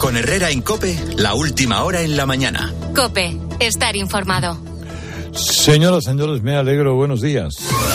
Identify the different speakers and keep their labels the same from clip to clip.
Speaker 1: Con Herrera en COPE, la última hora en la mañana.
Speaker 2: COPE, estar informado.
Speaker 3: Señoras, señores, me alegro. Buenos días.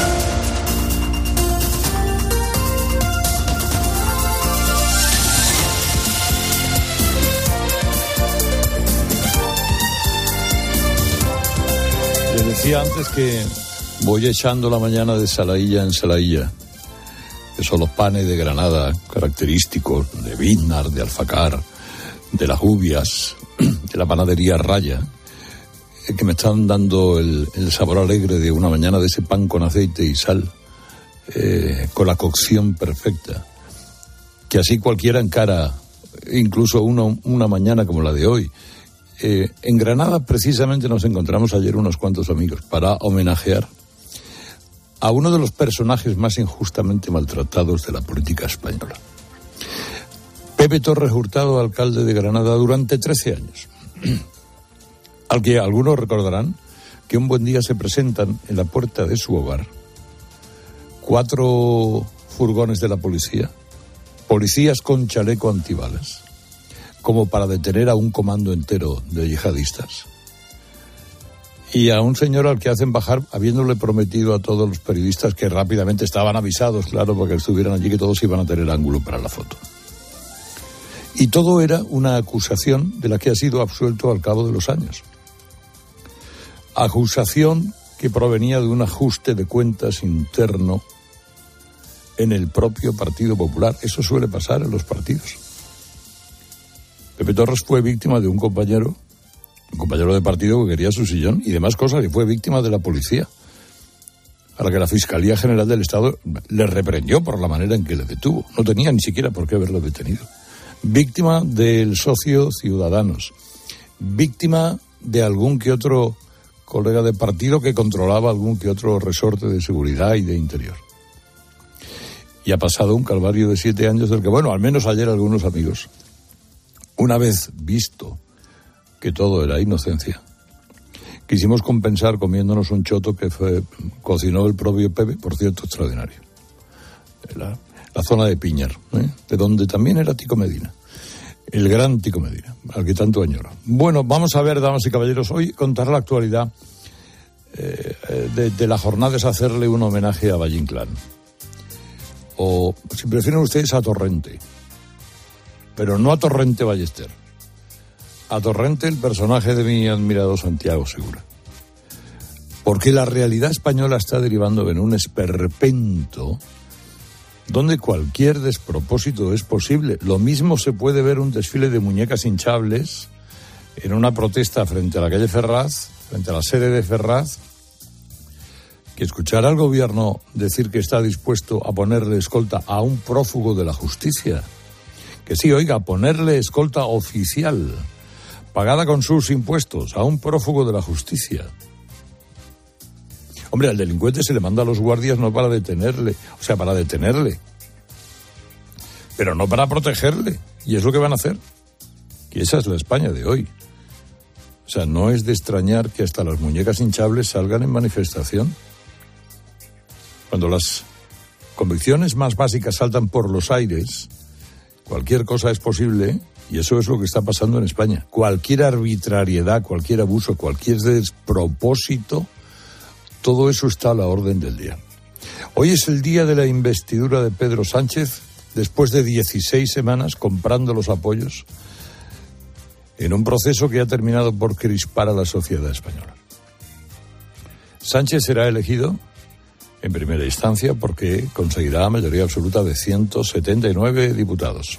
Speaker 3: Les decía antes que voy echando la mañana de saladilla en saladilla, que son los panes de Granada característicos de Biznar, de Alfacar, de las Ubias, de la panadería Raya, que me están dando el sabor alegre de una mañana de ese pan con aceite y sal, con la cocción perfecta, que así cualquiera encara, incluso una mañana como la de hoy. En Granada precisamente nos encontramos ayer unos cuantos amigos para homenajear a uno de los personajes más injustamente maltratados de la política española. Pepe Torres Hurtado, alcalde de Granada durante 13 años, al que algunos recordarán que un buen día se presentan en la puerta de su hogar 4 furgones de la policía, policías con chaleco antibalas, como para detener a un comando entero de yihadistas. Y a un señor al que hacen bajar, habiéndole prometido a todos los periodistas que rápidamente estaban avisados, claro, porque estuvieran allí, que todos iban a tener ángulo para la foto. Y todo era una acusación de la que ha sido absuelto al cabo de los años. Acusación que provenía de un ajuste de cuentas interno en el propio Partido Popular. Eso suele pasar en los partidos. Pepe Torres fue víctima de un compañero de partido que quería su sillón y demás cosas, y fue víctima de la policía, a la que la Fiscalía General del Estado le reprendió por la manera en que le detuvo. No tenía ni siquiera por qué haberlo detenido. Víctima del socio Ciudadanos, víctima de algún que otro colega de partido que controlaba algún que otro resorte de seguridad y de interior. Y ha pasado un calvario de 7 años del que, bueno, al menos ayer algunos amigos, una vez visto que todo era inocencia, quisimos compensar comiéndonos un choto que cocinó el propio Pepe, por cierto, extraordinario. La zona de Piñar, de donde también era Tico Medina, el gran Tico Medina, al que tanto añoro. Bueno, vamos a ver, damas y caballeros, hoy contar la actualidad de la jornada es hacerle un homenaje a Valle Inclán, o si prefieren ustedes a Torrente, pero no a Torrente Ballester, a Torrente, el personaje de mi admirado Santiago Segura. Porque la realidad española está derivando en un esperpento donde cualquier despropósito es posible. Lo mismo se puede ver un desfile de muñecas hinchables en una protesta frente a la calle Ferraz, frente a la sede de Ferraz, que escuchar al gobierno decir que está dispuesto a ponerle escolta a un prófugo de la justicia. Que sí, oiga, ponerle escolta oficial, pagada con sus impuestos, a un prófugo de la justicia. Hombre, al delincuente se le manda a los guardias no para detenerle, o sea, para detenerle, pero no para protegerle. Y es lo que van a hacer. Y esa es la España de hoy. O sea, no es de extrañar que hasta las muñecas hinchables salgan en manifestación. Cuando las convicciones más básicas saltan por los aires, cualquier cosa es posible, y eso es lo que está pasando en España. Cualquier arbitrariedad, cualquier abuso, cualquier despropósito, todo eso está a la orden del día. Hoy es el día de la investidura de Pedro Sánchez, después de 16 semanas comprando los apoyos, en un proceso que ha terminado por crispar a la sociedad española. Sánchez será elegido en primera instancia porque conseguirá mayoría absoluta de 179 diputados.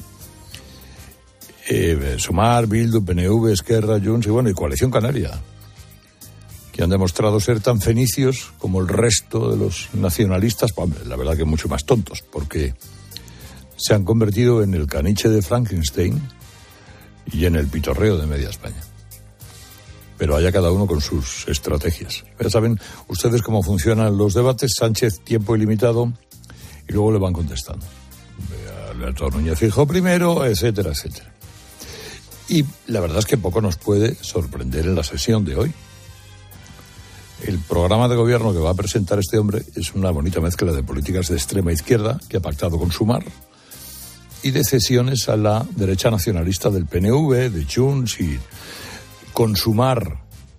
Speaker 3: Sumar, Bildu, PNV, Esquerra, Junts y Coalición Canaria, que han demostrado ser tan fenicios como el resto de los nacionalistas, la verdad que mucho más tontos, porque se han convertido en el caniche de Frankenstein y en el pitorreo de media España. Pero allá cada uno con sus estrategias. Ya saben ustedes cómo funcionan los debates. Sánchez, tiempo ilimitado, y luego le van contestando. Alberto Núñez Feijóo primero, etcétera, etcétera. Y la verdad es que poco nos puede sorprender en la sesión de hoy. El programa de gobierno que va a presentar este hombre es una bonita mezcla de políticas de extrema izquierda que ha pactado con Sumar y de cesiones a la derecha nacionalista del PNV, de Junts, y Consumar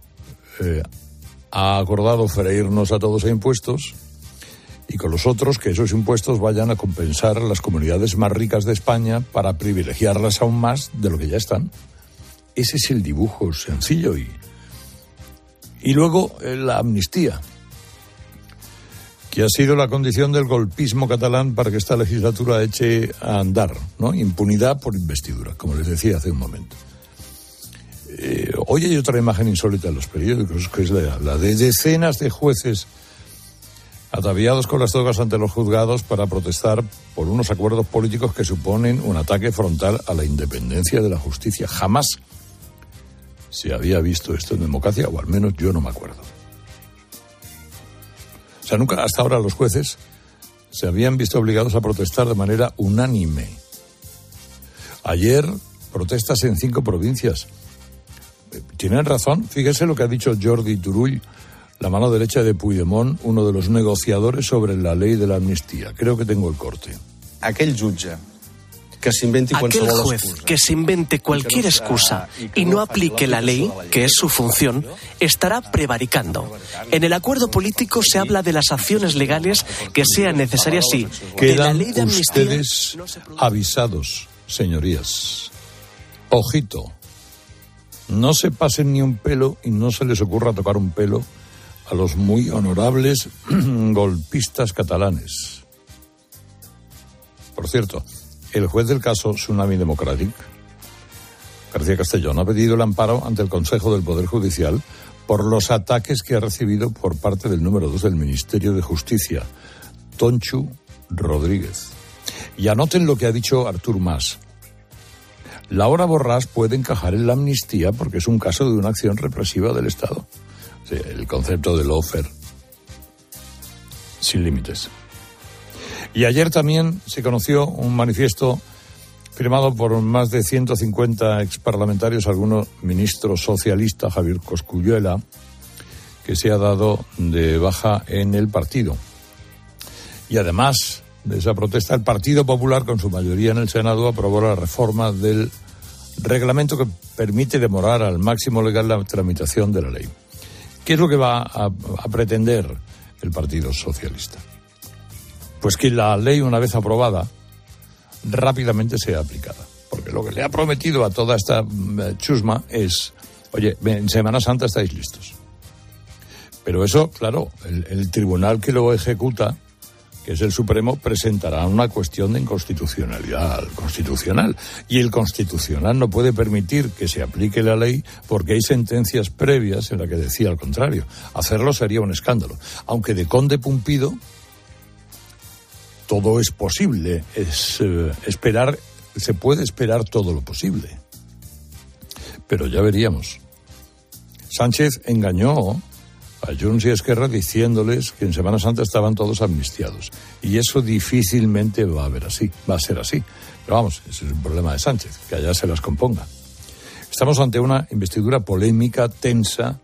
Speaker 3: ha acordado freírnos a todos a impuestos, y con los otros que esos impuestos vayan a compensar a las comunidades más ricas de España para privilegiarlas aún más de lo que ya están. Ese es el dibujo sencillo. Y luego la amnistía, que ha sido la condición del golpismo catalán para que esta legislatura eche a andar, ¿no? Impunidad por investidura, como les decía hace un momento. Hoy hay otra imagen insólita en los periódicos, que es la de decenas de jueces ataviados con las togas ante los juzgados para protestar por unos acuerdos políticos que suponen un ataque frontal a la independencia de la justicia. Jamás se había visto esto en democracia, o al menos yo no me acuerdo. O sea, nunca hasta ahora los jueces se habían visto obligados a protestar de manera unánime. Ayer, protestas en 5 provincias. Tienen razón, fíjese lo que ha dicho Jordi Turull, la mano derecha de Puigdemont, uno de los negociadores sobre la ley de la amnistía. Creo que tengo el corte.
Speaker 4: Aquel jutge que s'inventi qualsevol excusa.
Speaker 5: Aquel juez que se invente cualquier excusa y no aplique la ley, que es su función, estará prevaricando. En el acuerdo político se habla de las acciones legales que sean necesarias y de la ley de amnistía.
Speaker 3: Ustedes avisados, señorías. Ojito. No se pasen ni un pelo y no se les ocurra tocar un pelo a los muy honorables golpistas catalanes. Por cierto, el juez del caso Tsunami Democratic, García Castellón, ha pedido el amparo ante el Consejo del Poder Judicial por los ataques que ha recibido por parte del número 2 del Ministerio de Justicia, Tonchu Rodríguez. Y anoten lo que ha dicho Artur Mas. Laura Borràs puede encajar en la amnistía porque es un caso de una acción represiva del Estado. Sí, el concepto de lawfare sin límites. Y ayer también se conoció un manifiesto firmado por más de 150 exparlamentarios, algunos ministros socialistas, Javier Cosculluela, que se ha dado de baja en el partido. Y además de esa protesta, el Partido Popular, con su mayoría en el Senado, aprobó la reforma del reglamento que permite demorar al máximo legal la tramitación de la ley. ¿Qué es lo que va a pretender el Partido Socialista? Pues que la ley, una vez aprobada, rápidamente sea aplicada. Porque lo que le ha prometido a toda esta chusma es, oye, en Semana Santa estáis listos. Pero eso, claro, el tribunal que lo ejecuta, que es el Supremo, presentará una cuestión de inconstitucionalidad al Constitucional. Y el Constitucional no puede permitir que se aplique la ley porque hay sentencias previas en las que decía al contrario. Hacerlo sería un escándalo. Aunque de Conde Pumpido todo es posible, se puede esperar todo lo posible. Pero ya veríamos. Sánchez engañó a Junts y Esquerra diciéndoles que en Semana Santa estaban todos amnistiados. Y eso difícilmente va a ser así. Pero vamos, ese es un problema de Sánchez, que allá se las componga. Estamos ante una investidura polémica, tensa,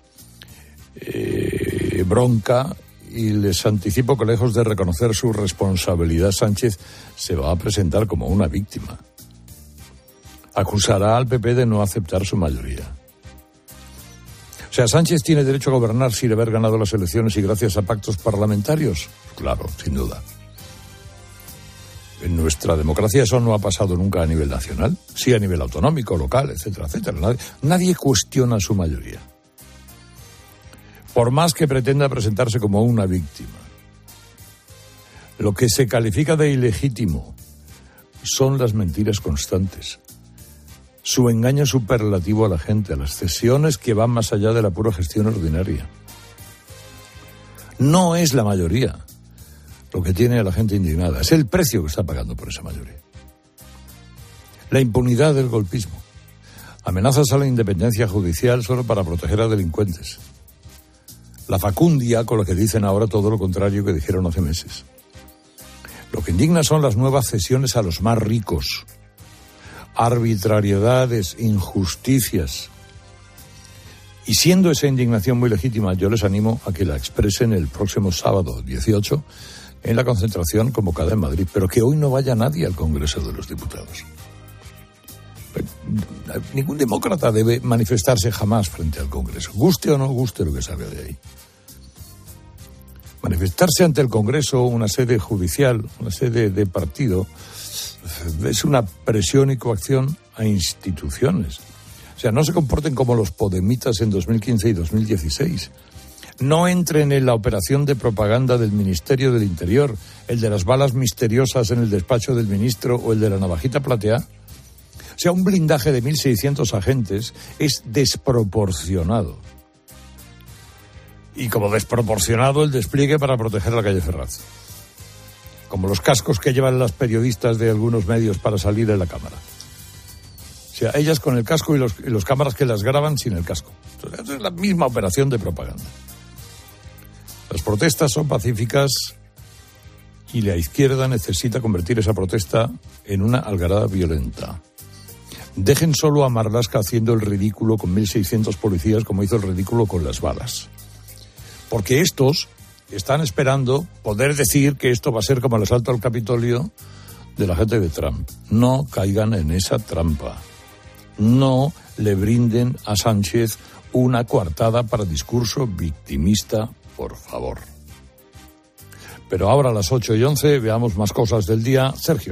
Speaker 3: bronca, y les anticipo que lejos de reconocer su responsabilidad, Sánchez se va a presentar como una víctima. Acusará al PP de no aceptar su mayoría. O sea, ¿Sánchez tiene derecho a gobernar sin haber ganado las elecciones y gracias a pactos parlamentarios? Claro, sin duda. En nuestra democracia eso no ha pasado nunca a nivel nacional, sí a nivel autonómico, local, etcétera, etcétera. Nadie cuestiona su mayoría. Por más que pretenda presentarse como una víctima. Lo que se califica de ilegítimo son las mentiras constantes, su engaño superlativo a la gente, a las cesiones que van más allá de la pura gestión ordinaria. No es la mayoría lo que tiene a la gente indignada, es el precio que está pagando por esa mayoría. La impunidad del golpismo, amenazas a la independencia judicial solo para proteger a delincuentes. La facundia con la que dicen ahora todo lo contrario que dijeron hace meses. Lo que indigna son las nuevas cesiones a los más ricos. Arbitrariedades, injusticias. Y siendo esa indignación muy legítima, yo les animo a que la expresen el próximo sábado 18, en la concentración convocada en Madrid, pero que hoy no vaya nadie al Congreso de los Diputados. Ningún demócrata debe manifestarse jamás frente al Congreso, guste o no guste lo que salga de ahí. Manifestarse ante el Congreso, una sede judicial, una sede de partido, es una presión y coacción a instituciones. O sea, no se comporten como los podemitas en 2015 y 2016. No entren en la operación de propaganda del Ministerio del Interior, el de las balas misteriosas en el despacho del ministro o el de la navajita plateada. O sea, un blindaje de 1.600 agentes es desproporcionado. Y como desproporcionado el despliegue para proteger la calle Ferraz. Como los cascos que llevan las periodistas de algunos medios para salir en la cámara. O sea, ellas con el casco y los cámaras que las graban sin el casco. Entonces, es la misma operación de propaganda. Las protestas son pacíficas y la izquierda necesita convertir esa protesta en una algarada violenta. Dejen solo a Marlaska haciendo el ridículo con 1.600 policías como hizo el ridículo con las balas. Porque estos están esperando poder decir que esto va a ser como el asalto al Capitolio de la gente de Trump. No caigan en esa trampa. No le brinden a Sánchez una coartada para discurso victimista, por favor. Pero ahora a las 8:11 veamos más cosas del día. Sergio.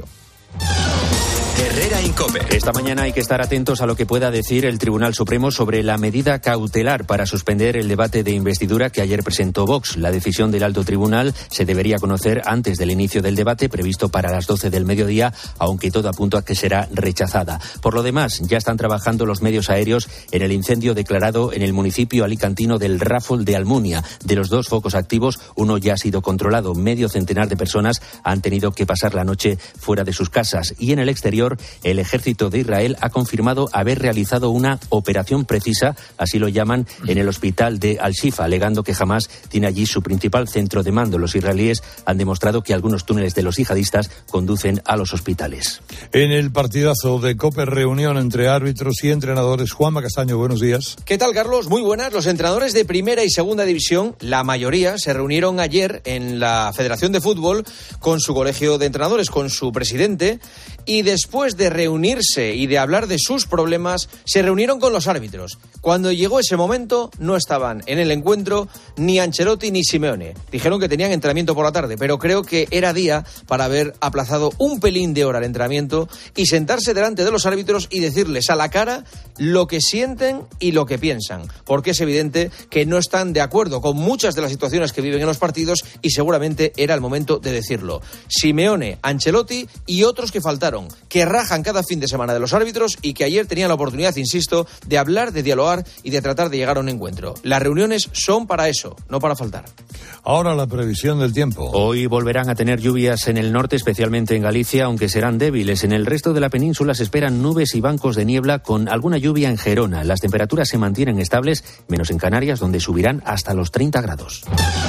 Speaker 1: Herrera Incope.
Speaker 6: Esta mañana hay que estar atentos a lo que pueda decir el Tribunal Supremo sobre la medida cautelar para suspender el debate de investidura que ayer presentó Vox. La decisión del alto tribunal se debería conocer antes del inicio del debate, previsto para las 12 del mediodía, aunque todo apunta a que será rechazada. Por lo demás, ya están trabajando los medios aéreos en el incendio declarado en el municipio alicantino del Ràfol de Almunia. De los 2 focos activos, uno ya ha sido controlado. Medio centenar de personas han tenido que pasar la noche fuera de sus casas. Y en el exterior, el ejército de Israel ha confirmado haber realizado una operación precisa, así lo llaman, en el hospital de Al-Shifa, alegando que Hamás tiene allí su principal centro de mando. Los israelíes han demostrado que algunos túneles de los yihadistas conducen a los hospitales.
Speaker 3: En el partidazo de COPE, reunión entre árbitros y entrenadores. Juanma Castaño, buenos días.
Speaker 7: ¿Qué tal, Carlos? Muy buenas. Los entrenadores de primera y segunda división, la mayoría, se reunieron ayer en la Federación de Fútbol con su colegio de entrenadores, con su presidente, y después de reunirse y de hablar de sus problemas, se reunieron con los árbitros. Cuando llegó ese momento, no estaban en el encuentro ni Ancelotti ni Simeone. Dijeron que tenían entrenamiento por la tarde, pero creo que era día para haber aplazado un pelín de hora el entrenamiento y sentarse delante de los árbitros y decirles a la cara lo que sienten y lo que piensan, porque es evidente que no están de acuerdo con muchas de las situaciones que viven en los partidos y seguramente era el momento de decirlo. Simeone, Ancelotti y otros que faltaron, que rajan cada fin de semana de los árbitros y que ayer tenían la oportunidad, insisto, de hablar, de dialogar y de tratar de llegar a un encuentro. Las reuniones son para eso, no para faltar.
Speaker 3: Ahora la previsión del tiempo.
Speaker 6: Hoy volverán a tener lluvias en el norte, especialmente en Galicia, aunque serán débiles. En el resto de la península se esperan nubes y bancos de niebla con alguna lluvia en Gerona. Las temperaturas se mantienen estables, menos en Canarias, donde subirán hasta los 30 grados.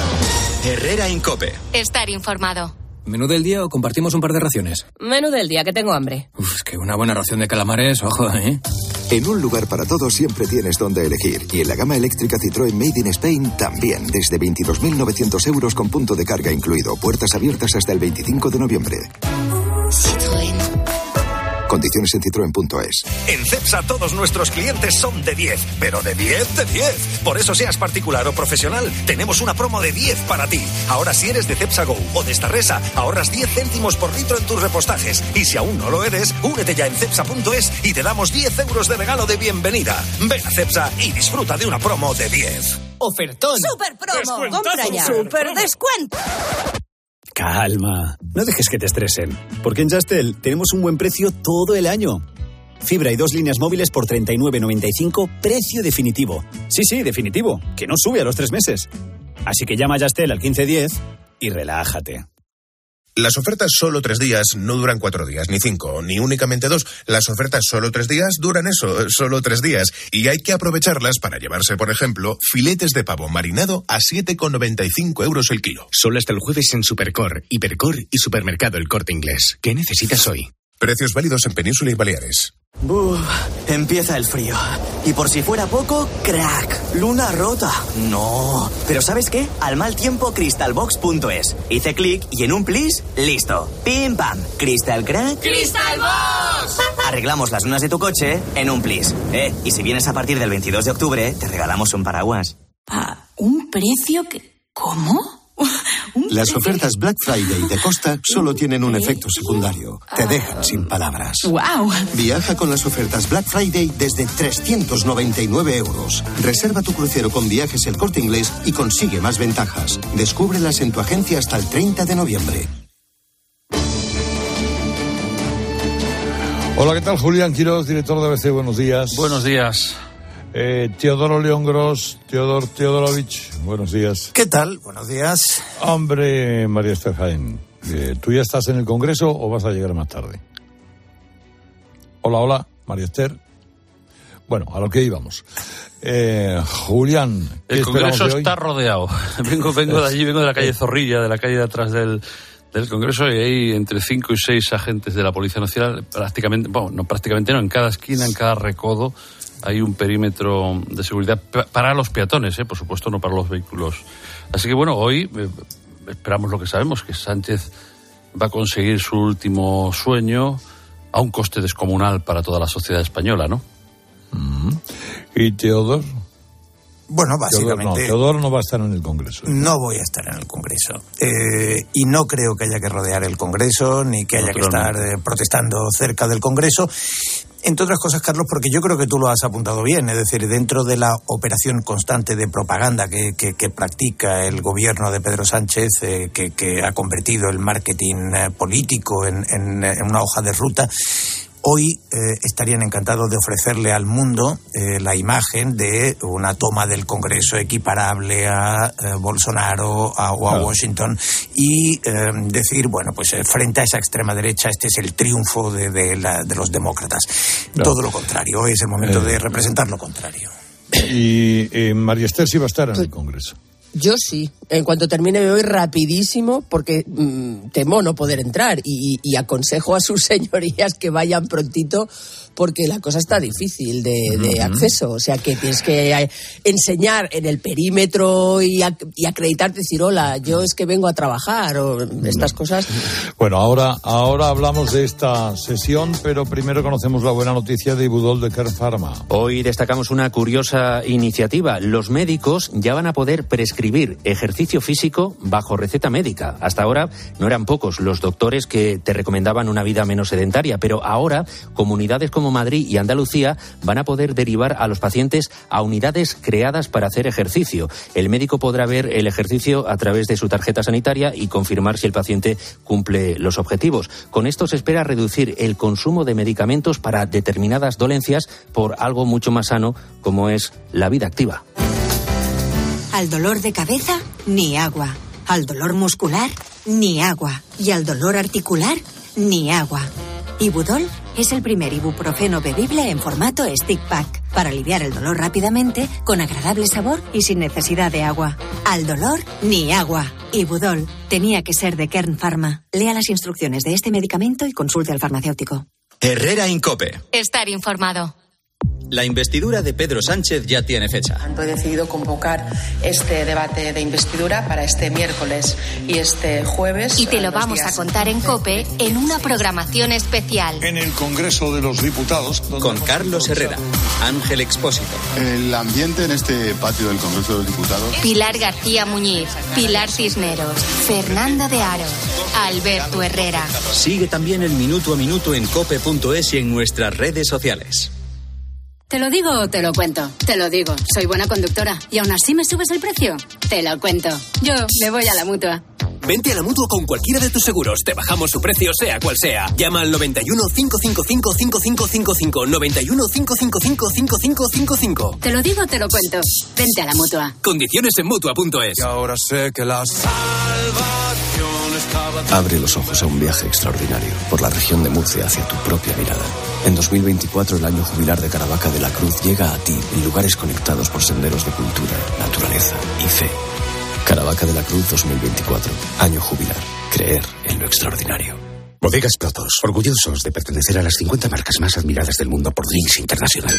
Speaker 1: Herrera Incope.
Speaker 2: Estar informado.
Speaker 8: ¿Menú del día o compartimos un par de raciones?
Speaker 2: Menú del día, que tengo hambre.
Speaker 8: Es que una buena ración de calamares, ojo, ¿eh?
Speaker 9: En un lugar para todos siempre tienes donde elegir. Y en la gama eléctrica Citroën Made in Spain también. Desde 22.900 euros con punto de carga incluido. Puertas abiertas hasta el 25 de noviembre.
Speaker 2: Citroën.
Speaker 9: Condiciones en citroen.es.
Speaker 10: En Cepsa todos nuestros clientes son de 10, pero de 10, de 10. Por eso seas particular o profesional, tenemos una promo de 10 para ti. Ahora si eres de Cepsa Go o de Starresa, ahorras 10 céntimos por litro en tus repostajes. Y si aún no lo eres, únete ya en Cepsa.es y te damos 10 euros de regalo de bienvenida. Ven a Cepsa y disfruta de una promo de 10.
Speaker 11: ¡Ofertón!
Speaker 12: ¡Super promo! ¡Compra ya! ¡Super descuento!
Speaker 11: Calma, no dejes que te estresen, porque en Yastel tenemos un buen precio todo el año. Fibra y 2 líneas móviles por 39,95, precio definitivo. Sí, definitivo, que no sube a los 3 meses. Así que llama a Yastel al 1510 y relájate.
Speaker 13: Las ofertas solo 3 días no duran 4 días, ni 5, ni únicamente 2. Las ofertas solo 3 días duran eso, solo 3 días. Y hay que aprovecharlas para llevarse, por ejemplo, filetes de pavo marinado a 7,95 euros el kilo.
Speaker 14: Solo hasta el jueves en Supercor, Hipercor y Supermercado El Corte Inglés. ¿Qué necesitas hoy?
Speaker 13: Precios válidos en Península y Baleares.
Speaker 15: Empieza el frío. Y por si fuera poco, crack, luna rota. No. Pero ¿sabes qué? Al mal tiempo, crystalbox.es. Hice clic y en un plis, listo. Pim pam. Crystal crack.
Speaker 2: ¡Crystalbox!
Speaker 15: Arreglamos las lunas de tu coche en un plis. Y si vienes a partir del 22 de octubre, te regalamos un paraguas.
Speaker 12: ¿Un precio que... ¿Cómo?
Speaker 16: Las ofertas Black Friday de Costa solo tienen un efecto secundario. Te dejan sin palabras.
Speaker 12: ¡Wow!
Speaker 16: Viaja con las ofertas Black Friday desde 399 euros. Reserva tu crucero con Viajes El Corte Inglés y consigue más ventajas. Descúbrelas en tu agencia hasta el 30 de noviembre.
Speaker 3: Hola, ¿qué tal? Julián Quiroz, director de ABC. Buenos días.
Speaker 4: Buenos días.
Speaker 3: Teodoro León Gros, Teodor Teodorovich, buenos días.
Speaker 17: ¿Qué tal? Buenos días.
Speaker 3: Hombre, María Esther Jaén, ¿tú ya estás en el Congreso o vas a llegar más tarde? Hola, María Esther. Bueno, a lo que íbamos. Julián, ¿qué
Speaker 4: el Congreso
Speaker 3: de hoy?
Speaker 4: Está rodeado. Vengo de allí, vengo de la calle Zorrilla, de la calle de atrás del Congreso, y hay entre 5 y 6 agentes de la Policía Nacional, en cada esquina, en cada recodo, hay un perímetro de seguridad para los peatones, por supuesto, no para los vehículos. Así que bueno, hoy esperamos lo que sabemos, que Sánchez va a conseguir su último sueño a un coste descomunal para toda la sociedad española, ¿no?
Speaker 3: ¿Y Teodor?
Speaker 17: Bueno, básicamente...
Speaker 3: Teodor no va a estar en el Congreso.
Speaker 17: No voy a estar en el Congreso. Y no creo que haya que rodear el Congreso, ni que haya que estar protestando cerca del Congreso. Entre otras cosas, Carlos, porque yo creo que tú lo has apuntado bien, es decir, dentro de la operación constante de propaganda que practica el gobierno de Pedro Sánchez, que ha convertido el marketing político en una hoja de ruta, hoy estarían encantados de ofrecerle al mundo la imagen de una toma del Congreso equiparable a Bolsonaro o a Washington y decir, bueno, pues frente a esa extrema derecha este es el triunfo de los demócratas. Todo lo contrario, hoy es el momento de representar lo contrario.
Speaker 3: Y María Esther sí va a estar en el Congreso.
Speaker 18: Yo sí. En cuanto termine me voy rapidísimo porque temo no poder entrar y aconsejo a sus señorías que vayan prontito porque la cosa está difícil de acceso. O sea que tienes que enseñar en el perímetro y acreditarte, decir, hola, yo es que vengo a trabajar o estas cosas.
Speaker 3: Bueno, ahora hablamos de esta sesión, pero primero conocemos la buena noticia de Ibudol de Kern Pharma.
Speaker 6: Hoy destacamos una curiosa iniciativa. Los médicos ya van a poder prescribir ejercicio físico bajo receta médica. Hasta ahora no eran pocos los doctores que te recomendaban una vida menos sedentaria, pero ahora comunidades como Madrid y Andalucía van a poder derivar a los pacientes a unidades creadas para hacer ejercicio. El médico podrá ver el ejercicio a través de su tarjeta sanitaria y confirmar si el paciente cumple los objetivos. Con esto se espera reducir el consumo de medicamentos para determinadas dolencias por algo mucho más sano como es la vida activa.
Speaker 19: Al dolor de cabeza, ni agua. Al dolor muscular, ni agua. Y al dolor articular, ni agua. Ibudol es el primer ibuprofeno bebible en formato stick pack para aliviar el dolor rápidamente, con agradable sabor y sin necesidad de agua. Al dolor, ni agua. Ibudol tenía que ser de Kern Pharma. Lea las instrucciones de este medicamento y consulte al farmacéutico.
Speaker 1: Herrera Incope.
Speaker 2: Estar informado.
Speaker 1: La investidura de Pedro Sánchez ya tiene fecha.
Speaker 20: He decidido convocar este debate de investidura para este miércoles y este jueves.
Speaker 2: Y te lo vamos a contar en COPE en una programación especial.
Speaker 21: En el Congreso de los Diputados.
Speaker 1: Con Carlos Herrera, Ángel Expósito.
Speaker 22: El ambiente en este patio del Congreso de los Diputados.
Speaker 2: Pilar García Muñiz, Pilar Cisneros, Fernando de Aro, Alberto Herrera.
Speaker 1: Sigue también el minuto a minuto en cope.es y en nuestras redes sociales.
Speaker 23: ¿Te lo digo o te lo cuento? Te lo digo, soy buena conductora. ¿Y aún así me subes el precio? Te lo cuento. Yo me voy a la Mutua.
Speaker 24: Vente a la Mutua con cualquiera de tus seguros. Te bajamos su precio, sea cual sea. Llama al 91 555 5555. 91 555 5555.
Speaker 23: Te lo digo o te lo cuento. Vente a la Mutua.
Speaker 24: Condiciones en Mutua.es.
Speaker 25: Y ahora sé que la salvación estaba...
Speaker 26: Abre los ojos a un viaje extraordinario por la región de Murcia hacia tu propia mirada. En 2024, el año jubilar de Caravaca de la Cruz llega a ti en lugares conectados por senderos de cultura, naturaleza y fe. Caravaca de la Cruz 2024. Año jubilar. Creer en lo extraordinario.
Speaker 14: Bodegas Protos, orgullosos de pertenecer a las 50 marcas más admiradas del mundo por Drinks International.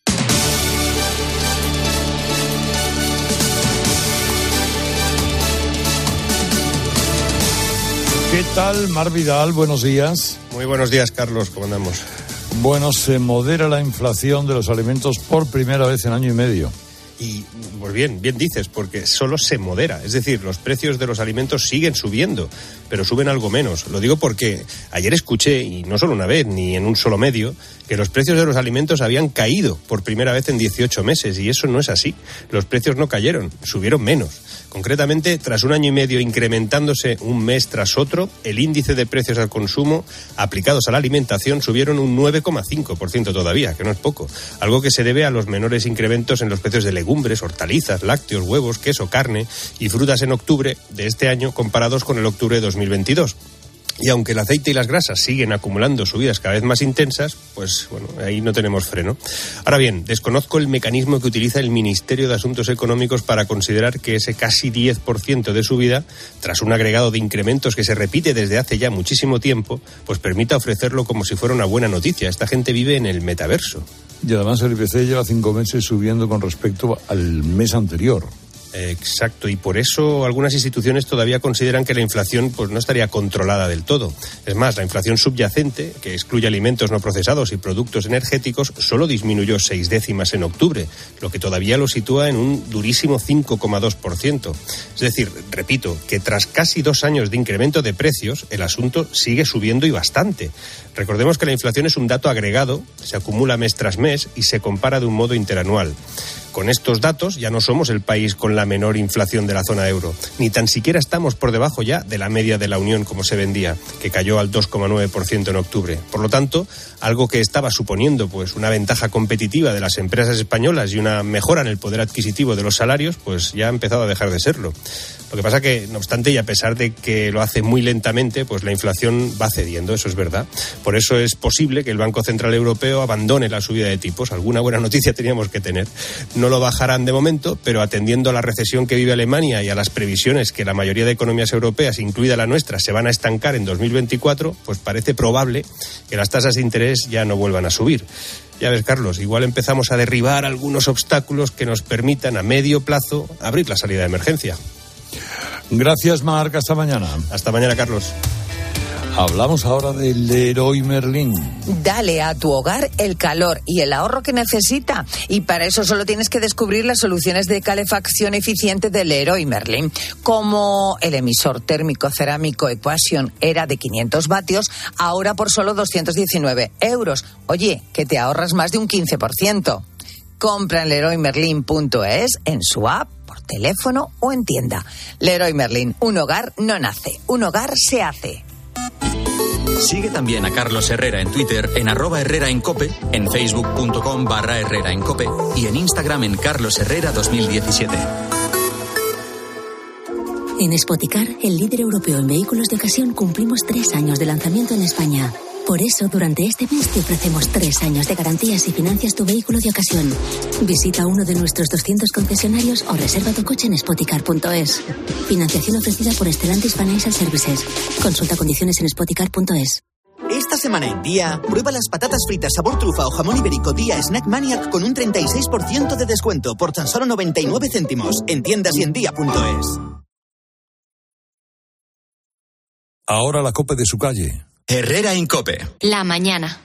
Speaker 3: ¿Qué tal, Mar Vidal? Buenos días.
Speaker 5: Muy buenos días, Carlos. ¿Cómo andamos?
Speaker 3: Bueno, se modera la inflación de los alimentos por primera vez en año y medio.
Speaker 5: Y, pues bien dices, porque solo se modera. Es decir, los precios de los alimentos siguen subiendo, pero suben algo menos. Lo digo porque ayer escuché, y no solo una vez, ni en un solo medio, que los precios de los alimentos habían caído por primera vez en 18 meses, y eso no es así. Los precios no cayeron, subieron menos. Concretamente, tras un año y medio incrementándose un mes tras otro, el índice de precios al consumo aplicados a la alimentación subieron un 9,5% todavía, que no es poco. Algo que se debe a los menores incrementos en los precios de legumbres, hortalizas, lácteos, huevos, queso, carne y frutas en octubre de este año comparados con el octubre de 2022. Y aunque el aceite y las grasas siguen acumulando subidas cada vez más intensas, pues bueno, ahí no tenemos freno. Ahora bien, desconozco el mecanismo que utiliza el Ministerio de Asuntos Económicos para considerar que ese casi 10% de subida, tras un agregado de incrementos que se repite desde hace ya muchísimo tiempo, pues permita ofrecerlo como si fuera una buena noticia. Esta gente vive en el metaverso.
Speaker 3: Y además el IPC lleva 5 meses subiendo con respecto al mes anterior.
Speaker 5: Exacto, y por eso algunas instituciones todavía consideran que la inflación pues no estaría controlada del todo. Es más, la inflación subyacente, que excluye alimentos no procesados y productos energéticos, solo disminuyó 6 décimas en octubre, lo que todavía lo sitúa en un durísimo 5,2%. Es decir, repito, que tras casi 2 años de incremento de precios, el asunto sigue subiendo y bastante. Recordemos que la inflación es un dato agregado, se acumula mes tras mes y se compara de un modo interanual. Con estos datos ya no somos el país con la menor inflación de la zona euro, ni tan siquiera estamos por debajo ya de la media de la Unión como se vendía, que cayó al 2,9% en octubre. Por lo tanto, algo que estaba suponiendo pues una ventaja competitiva de las empresas españolas y una mejora en el poder adquisitivo de los salarios, pues ya ha empezado a dejar de serlo. Lo que pasa que, no obstante, y a pesar de que lo hace muy lentamente, pues la inflación va cediendo, eso es verdad. Por eso es posible que el Banco Central Europeo abandone la subida de tipos. Alguna buena noticia teníamos que tener. No lo bajarán de momento, pero atendiendo a la recesión que vive Alemania y a las previsiones que la mayoría de economías europeas, incluida la nuestra, se van a estancar en 2024, pues parece probable que las tasas de interés ya no vuelvan a subir. Ya ves, Carlos, igual empezamos a derribar algunos obstáculos que nos permitan a medio plazo abrir la salida de emergencia.
Speaker 3: Gracias, Marc. Hasta mañana.
Speaker 5: Hasta mañana, Carlos.
Speaker 3: Hablamos ahora de Leroy Merlin.
Speaker 7: Dale a tu hogar el calor y el ahorro que necesita. Y para eso solo tienes que descubrir las soluciones de calefacción eficiente de Leroy Merlin. Como el emisor térmico cerámico Equation era de 500 vatios, ahora por solo 219 euros. Oye, que te ahorras más de un 15%. Compra en leroymerlin.es, en su app, por teléfono o en tienda. Leroy Merlin, un hogar no nace, un hogar se hace.
Speaker 1: Sigue también a Carlos Herrera en Twitter, en @HerreraEnCope, en facebook.com/HerreraEnCope y en Instagram en carlosherrera2017.
Speaker 8: En Spoticar, el líder europeo en vehículos de ocasión, cumplimos 3 años de lanzamiento en España. Por eso, durante este mes te ofrecemos 3 años de garantías si financias tu vehículo de ocasión. Visita uno de nuestros 200 concesionarios o reserva tu coche en spoticar.es. Financiación ofrecida por Stellantis Financial Services. Consulta condiciones en spoticar.es.
Speaker 9: Esta semana en Día, prueba las patatas fritas sabor trufa o jamón ibérico Día Snack Maniac con un 36% de descuento por tan solo 99 céntimos en tiendas y en día.es.
Speaker 3: Ahora la COPE de su calle.
Speaker 1: Herrera en COPE.
Speaker 2: La mañana.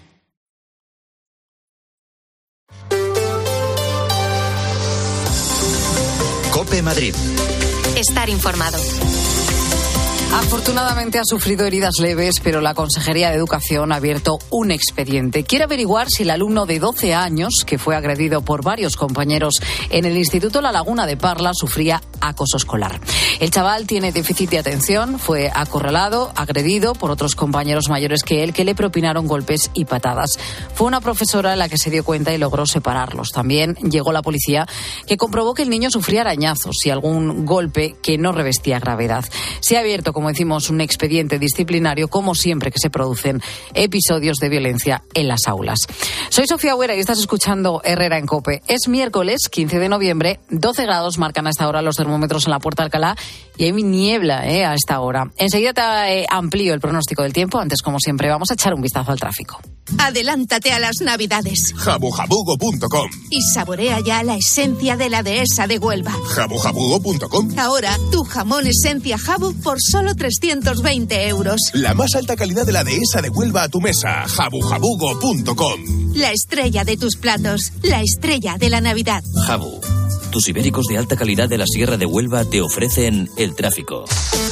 Speaker 1: COPE Madrid.
Speaker 2: Estar informado.
Speaker 10: Afortunadamente ha sufrido heridas leves, pero la Consejería de Educación ha abierto un expediente. Quiere averiguar si el alumno de 12 años, que fue agredido por varios compañeros en el Instituto La Laguna de Parla, sufría acoso escolar. El chaval tiene déficit de atención, fue acorralado, agredido por otros compañeros mayores que él, que le propinaron golpes y patadas. Fue una profesora la que se dio cuenta y logró separarlos. También llegó la policía, que comprobó que el niño sufría arañazos y algún golpe que no revestía gravedad. Se ha abierto, como como decimos, un expediente disciplinario, como siempre que se producen episodios de violencia en las aulas. Soy Sofía Huera y estás escuchando Herrera en COPE. Es miércoles 15 de noviembre, 12 grados marcan a esta hora los termómetros en la Puerta de Alcalá y hay niebla a esta hora. Enseguida te amplío el pronóstico del tiempo. Antes, como siempre, vamos a echar un vistazo al tráfico.
Speaker 4: Adelántate a las Navidades.
Speaker 11: Jabujabugo.com.
Speaker 4: Y saborea ya la esencia de la dehesa de Huelva.
Speaker 11: Jabujabugo.com.
Speaker 4: Ahora, tu jamón esencia Jabu por solo 320 euros.
Speaker 11: La más alta calidad de la dehesa de Huelva a tu mesa. Jabujabugo.com.
Speaker 4: La estrella de tus platos. La estrella de la Navidad.
Speaker 12: Jabu. Tus ibéricos de alta calidad de la Sierra de Huelva te ofrecen el tráfico.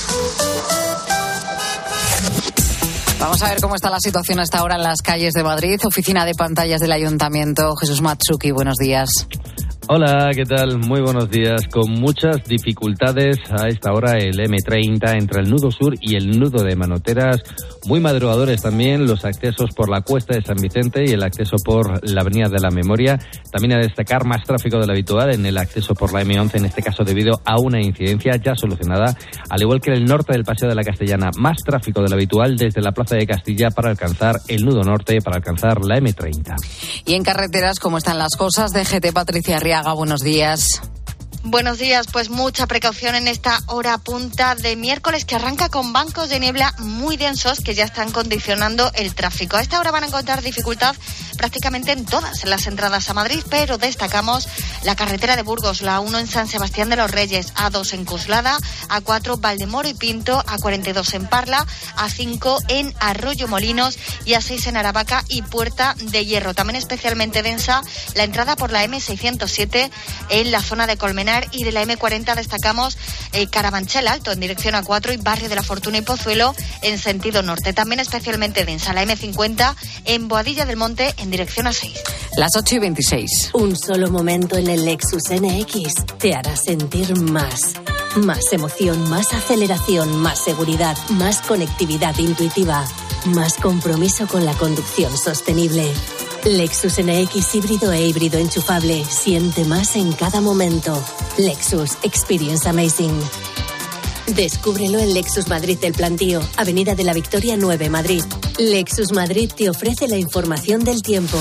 Speaker 10: Vamos a ver cómo está la situación hasta ahora en las calles de Madrid. Oficina de pantallas del Ayuntamiento. Jesús Matsuki, buenos días.
Speaker 13: Hola, ¿qué tal? Muy buenos días. Con muchas dificultades a esta hora el M30 entre el nudo sur y el nudo de Manoteras. Muy madrugadores también los accesos por la Cuesta de San Vicente y el acceso por la Avenida de la Memoria. También a destacar más tráfico de lo habitual en el acceso por la M11, en este caso debido a una incidencia ya solucionada. Al igual que en el norte del Paseo de la Castellana, más tráfico de lo habitual desde la Plaza de Castilla para alcanzar el nudo norte, para alcanzar la M30.
Speaker 10: Y en carreteras, ¿cómo están las cosas? DGT, Patricia Arriaga, buenos días.
Speaker 15: Buenos días, pues mucha precaución en esta hora punta de miércoles que arranca con bancos de niebla muy densos que ya están condicionando el tráfico. A esta hora van a encontrar dificultad prácticamente en todas las entradas a Madrid, pero destacamos la carretera de Burgos, la 1 en San Sebastián de los Reyes, A2 en Coslada, A4 Valdemoro y Pinto, A42 en Parla, A5 en Arroyo Molinos y A6 en Aravaca y Puerta de Hierro. También especialmente densa la entrada por la M607 en la zona de Colmenar, y de la M40 destacamos Carabanchel Alto en dirección A4 y Barrio de la Fortuna y Pozuelo en sentido norte. También especialmente densa la M50 en Boadilla del Monte en dirección A6.
Speaker 10: Las 8:26.
Speaker 16: Un solo momento en el Lexus NX te hará sentir más. Más emoción, más aceleración, más seguridad, más conectividad intuitiva, más compromiso con la conducción sostenible. Lexus NX híbrido e híbrido enchufable. Siente más en cada momento. Lexus Experience Amazing. Descúbrelo en Lexus Madrid del Plantío, Avenida de la Victoria 9, Madrid. Lexus Madrid te ofrece la información del tiempo.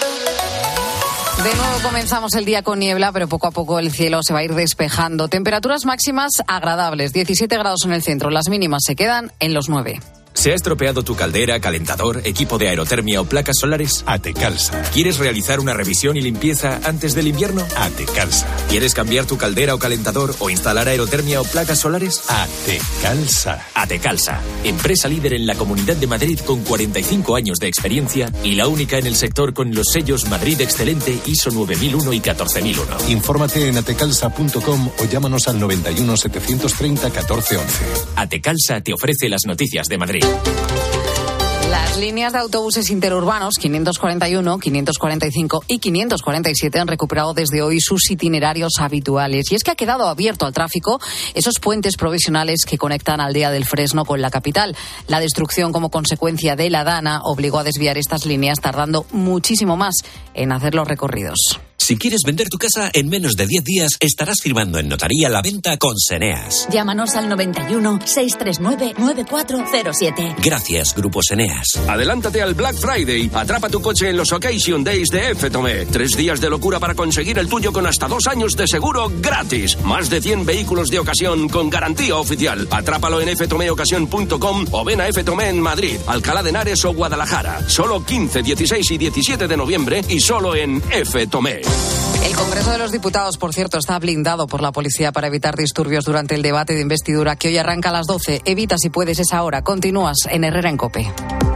Speaker 10: De nuevo comenzamos el día con niebla, pero poco a poco el cielo se va a ir despejando. Temperaturas máximas agradables, 17 grados en el centro. Las mínimas se quedan en los 9.
Speaker 27: ¿Se ha estropeado tu caldera, calentador, equipo de aerotermia o placas solares?
Speaker 21: Atecalsa.
Speaker 27: ¿Quieres realizar una revisión y limpieza antes del invierno?
Speaker 21: Atecalsa.
Speaker 27: ¿Quieres cambiar tu caldera o calentador o instalar aerotermia o placas solares?
Speaker 21: Atecalsa.
Speaker 27: Atecalsa, empresa líder en la Comunidad de Madrid con 45 años de experiencia y la única en el sector con los sellos Madrid Excelente, ISO 9001 y 14001.
Speaker 21: Infórmate en atecalsa.com o llámanos al 91 730 1411.
Speaker 27: Atecalsa te ofrece las noticias de Madrid.
Speaker 10: Las líneas de autobuses interurbanos 541, 545 y 547 han recuperado desde hoy sus itinerarios habituales. Y es que ha quedado abierto al tráfico esos puentes provisionales que conectan Aldea del Fresno con la capital. La destrucción como consecuencia de la Dana obligó a desviar estas líneas, tardando muchísimo más en hacer los recorridos.
Speaker 24: Si quieres vender tu casa, en menos de 10 días estarás firmando en notaría la venta con Seneas.
Speaker 8: Llámanos al 91 639 9407.
Speaker 24: Gracias, Grupo Seneas.
Speaker 28: Adelántate al Black Friday. Atrapa tu coche en los Occasion Days de FTOME. 3 días de locura para conseguir el tuyo con hasta 2 años de seguro gratis. Más de 100 vehículos de ocasión con garantía oficial. Atrápalo en ftomeocasión.com o ven a FTOME en Madrid, Alcalá de Henares o Guadalajara. Solo 15, 16 y 17 de noviembre y solo en FTOME.
Speaker 10: El Congreso de los Diputados, por cierto, está blindado por la policía para evitar disturbios durante el debate de investidura que hoy arranca a las 12. Evita si puedes esa hora. Continúas en Herrera en COPE.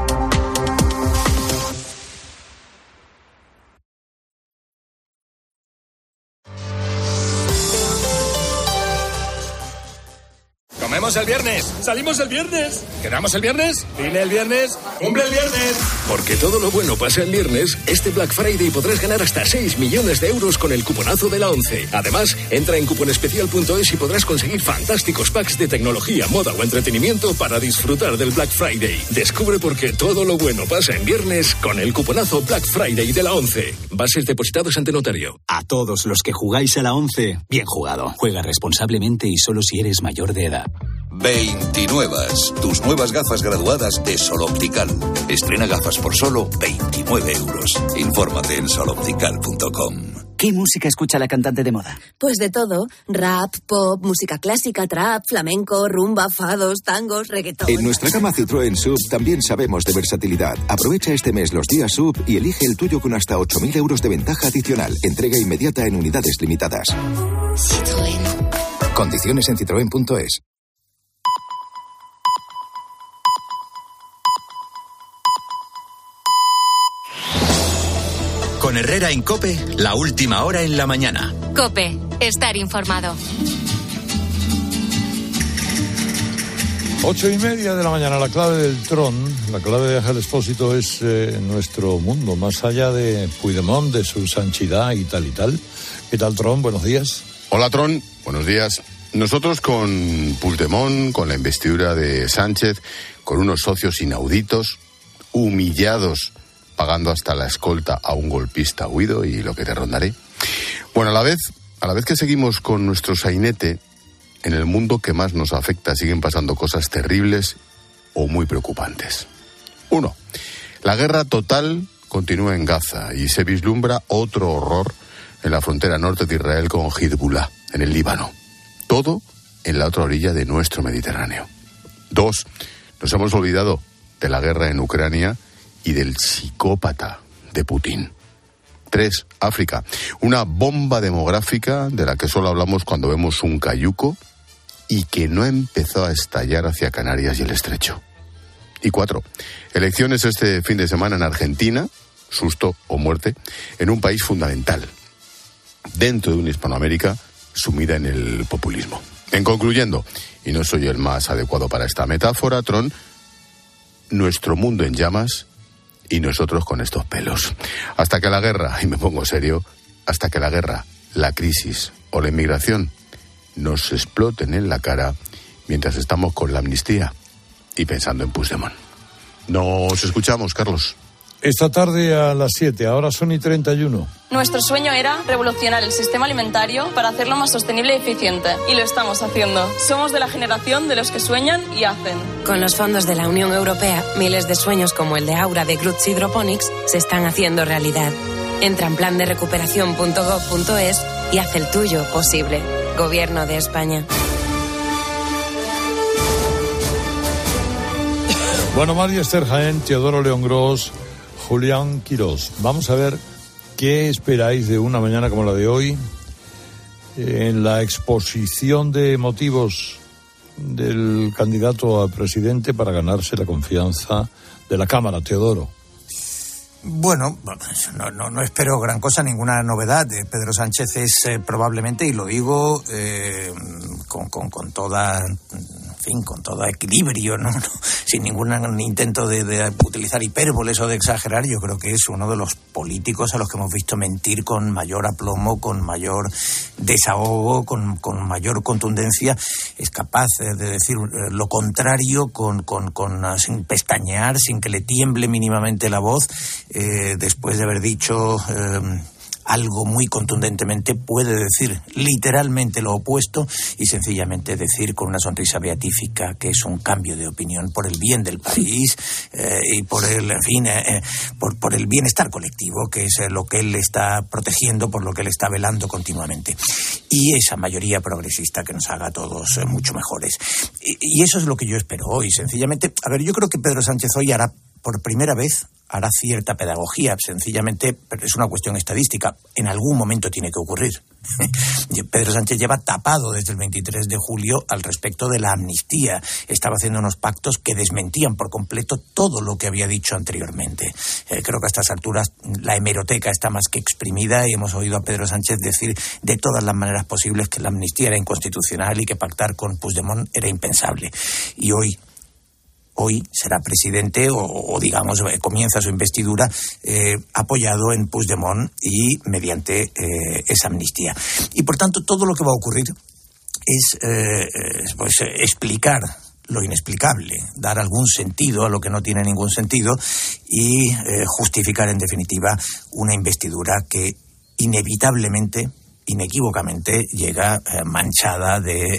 Speaker 28: Comemos el viernes, salimos el viernes, quedamos el viernes, vine el viernes, cumple el viernes.
Speaker 29: Porque todo lo bueno pasa el viernes, este Black Friday podrás ganar hasta 6 millones de euros con el cuponazo de la 11. Además, entra en cuponespecial.es y podrás conseguir fantásticos packs de tecnología, moda o entretenimiento para disfrutar del Black Friday. Descubre por qué todo lo bueno pasa en viernes con el cuponazo Black Friday de la 11. Bases depositados ante notario.
Speaker 30: A todos los que jugáis a la 11, bien jugado. Juega responsablemente y solo si eres mayor de edad.
Speaker 6: 29. Tus nuevas gafas graduadas de Sol Optical. Estrena gafas por solo 29 euros. Infórmate en soloptical.com.
Speaker 17: ¿Qué música escucha la cantante de moda?
Speaker 18: Pues de todo. Rap, pop, música clásica, trap, flamenco, rumba, fados, tangos, reggaetón.
Speaker 14: En nuestra gama Citroën SUV también sabemos de versatilidad. Aprovecha este mes los días SUV y elige el tuyo con hasta 8.000 euros de ventaja adicional. Entrega inmediata en unidades limitadas.
Speaker 18: Citroën.
Speaker 14: Condiciones en citroen.es.
Speaker 1: Con Herrera en COPE, la última hora en la mañana.
Speaker 2: COPE, estar informado.
Speaker 3: 8:30 de la mañana, la clave del Tron, la clave de Ángel Expósito es nuestro mundo, más allá de Puigdemont, de su sanchidad y tal y tal. ¿Qué tal, Tron? Buenos días.
Speaker 19: Hola, Tron. Buenos días. Nosotros con Puigdemont, con la investidura de Sánchez, con unos socios inauditos, humillados, pagando hasta la escolta a un golpista huido y lo que te rondaré. Bueno, a la vez que seguimos con nuestro sainete, en el mundo que más nos afecta siguen pasando cosas terribles o muy preocupantes. 1. La guerra total continúa en Gaza y se vislumbra otro horror en la frontera norte de Israel con Hezbollah, en el Líbano. Todo en la otra orilla de nuestro Mediterráneo. 2. Nos hemos olvidado de la guerra en Ucrania y del psicópata de Putin. 3. África. Una bomba demográfica de la que solo hablamos cuando vemos un cayuco y que no empezó a estallar hacia Canarias y el Estrecho. Y 4. Elecciones este fin de semana en Argentina, susto o muerte, en un país fundamental, dentro de una Hispanoamérica sumida en el populismo. En concluyendo, y no soy el más adecuado para esta metáfora, Tron, nuestro mundo en llamas y nosotros con estos pelos. Hasta que la guerra, y me pongo serio, hasta que la guerra, la crisis o la inmigración nos exploten en la cara mientras estamos con la amnistía y pensando en Puigdemont. Nos escuchamos, Carlos.
Speaker 3: Esta tarde a las 7, ahora son y 31.
Speaker 20: Nuestro sueño era revolucionar el sistema alimentario para hacerlo más sostenible y eficiente. Y lo estamos haciendo. Somos de la generación de los que sueñan y hacen.
Speaker 22: Con los fondos de la Unión Europea, miles de sueños como el de Aura de Groots Hydroponics se están haciendo realidad. Entra en planderecuperación.gov.es y haz el tuyo posible. Gobierno de España.
Speaker 3: Bueno, María Esther Jaén, Teodoro León Gros, Julián Quirós. Vamos a ver qué esperáis de una mañana como la de hoy en la exposición de motivos del candidato a presidente para ganarse la confianza de la Cámara. Teodoro.
Speaker 23: Bueno, no espero gran cosa, ninguna novedad. Pedro Sánchez es probablemente, y lo digo con toda... con todo equilibrio, ¿no? Sin ningún intento de utilizar hipérboles o de exagerar, yo creo que es uno de los políticos a los que hemos visto mentir con mayor aplomo, con mayor desahogo, con mayor contundencia. Es capaz de decir lo contrario sin pestañear, sin que le tiemble mínimamente la voz, después de haber dicho algo muy contundentemente, puede decir literalmente lo opuesto y sencillamente decir con una sonrisa beatífica que es un cambio de opinión por el bien del país y por el, en fin, por el bienestar colectivo, que es lo que él está protegiendo, por lo que él está velando continuamente. Y esa mayoría progresista que nos haga a todos mucho mejores. Y eso es lo que yo espero hoy, sencillamente. A ver, yo creo que Pedro Sánchez hoy hará por primera vez cierta pedagogía, sencillamente, pero es una cuestión estadística, en algún momento tiene que ocurrir. Pedro Sánchez lleva tapado desde el 23 de julio al respecto de la amnistía. Estaba haciendo unos pactos que desmentían por completo todo lo que había dicho anteriormente. Creo que a estas alturas la hemeroteca está más que exprimida y hemos oído a Pedro Sánchez decir de todas las maneras posibles que la amnistía era inconstitucional y que pactar con Puigdemont era impensable. Y hoy será presidente o digamos, comienza su investidura apoyado en Puigdemont y mediante esa amnistía. Y por tanto, todo lo que va a ocurrir es explicar lo inexplicable, dar algún sentido a lo que no tiene ningún sentido y justificar, en definitiva, una investidura que inevitablemente inequívocamente llega manchada de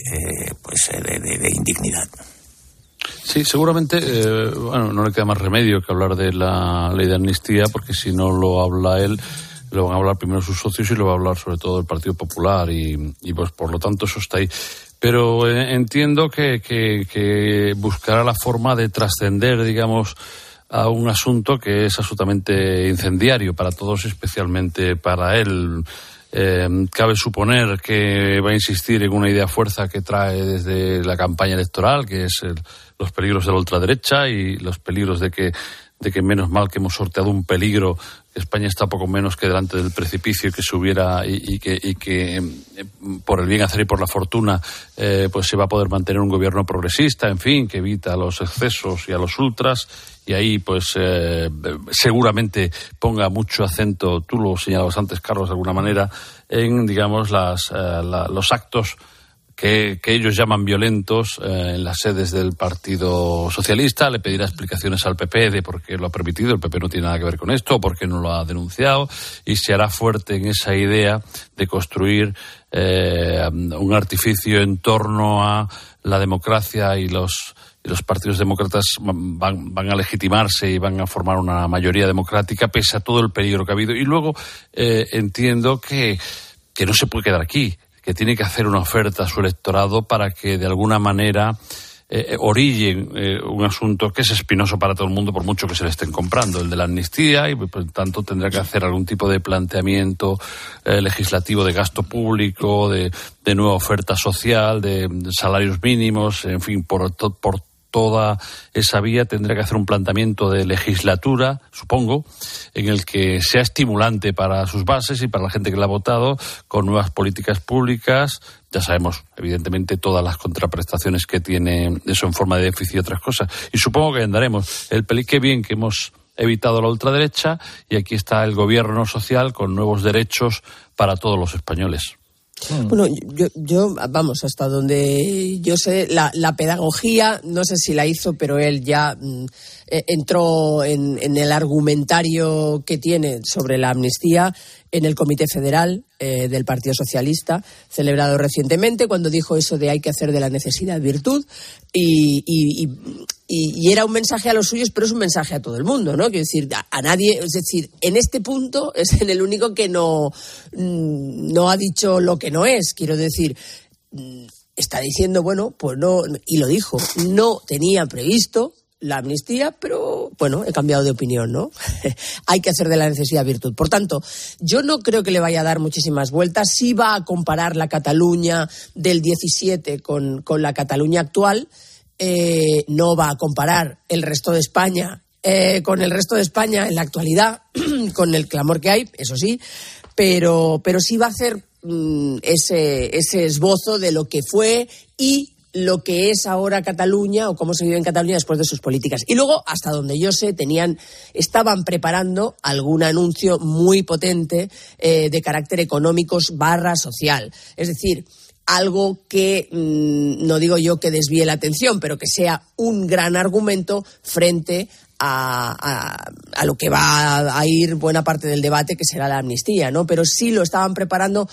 Speaker 23: indignidad.
Speaker 4: Sí, seguramente, no le queda más remedio que hablar de la ley de amnistía, porque si no lo habla él, lo van a hablar primero sus socios y lo va a hablar sobre todo el Partido Popular y pues por lo tanto eso está ahí. Pero entiendo que buscará la forma de trascender, digamos, a un asunto que es absolutamente incendiario para todos, especialmente para él. Cabe suponer que va a insistir en una idea fuerza que trae desde la campaña electoral, que es los peligros de la ultraderecha y los peligros de que menos mal que hemos sorteado un peligro, que España está poco menos que delante del precipicio, que se hubiera y que por el bien hacer y por la fortuna pues se va a poder mantener un gobierno progresista, en fin, que evita los excesos y a los ultras, y ahí pues seguramente ponga mucho acento, tú lo señalabas antes, Carlos, de alguna manera, en, digamos, los actos que ellos llaman violentos en las sedes del Partido Socialista. Le pedirá explicaciones al PP de por qué lo ha permitido, el PP no tiene nada que ver con esto, por qué no lo ha denunciado, y se hará fuerte en esa idea de construir un artificio en torno a la democracia, y los partidos demócratas van a legitimarse y van a formar una mayoría democrática pese a todo el peligro que ha habido. Y luego entiendo que no se puede quedar aquí, que tiene que hacer una oferta a su electorado para que de alguna manera orillen un asunto que es espinoso para todo el mundo, por mucho que se le estén comprando, el de la amnistía, y por tanto tendrá que hacer algún tipo de planteamiento legislativo de gasto público, de nueva oferta social, de salarios mínimos, en fin, por toda esa vía tendrá que hacer un planteamiento de legislatura, supongo, en el que sea estimulante para sus bases y para la gente que la ha votado, con nuevas políticas públicas. Ya sabemos, evidentemente, todas las contraprestaciones que tiene eso en forma de déficit y otras cosas. Y supongo que andaremos. Qué bien que hemos evitado la ultraderecha, y aquí está el gobierno social con nuevos derechos para todos los españoles.
Speaker 5: Bueno, yo vamos, hasta donde yo sé, la pedagogía, no sé si la hizo, pero él ya entró en el argumentario que tiene sobre la amnistía en el Comité Federal del Partido Socialista, celebrado recientemente, cuando dijo eso de hay que hacer de la necesidad virtud, y era un mensaje a los suyos, pero es un mensaje a todo el mundo, ¿no? Quiero decir, a nadie, es decir, en este punto es en el único que no ha dicho lo que no es. Quiero decir, está diciendo, bueno, pues no, y lo dijo, no tenía previsto la amnistía, pero bueno, he cambiado de opinión, ¿no? Hay que hacer de la necesidad virtud. Por tanto, yo no creo que le vaya a dar muchísimas vueltas. Sí va a comparar la Cataluña del 17 con la Cataluña actual. No va a comparar el resto de España con el resto de España en la actualidad, con el clamor que hay, eso sí, pero sí va a hacer ese esbozo de lo que fue y lo que es ahora Cataluña, o cómo se vive en Cataluña después de sus políticas. Y luego, hasta donde yo sé, estaban preparando algún anuncio muy potente de carácter económico / social. Es decir, algo que, no digo yo que desvíe la atención, pero que sea un gran argumento frente a lo que va a ir buena parte del debate, que será la amnistía, ¿no? Pero sí lo estaban preparando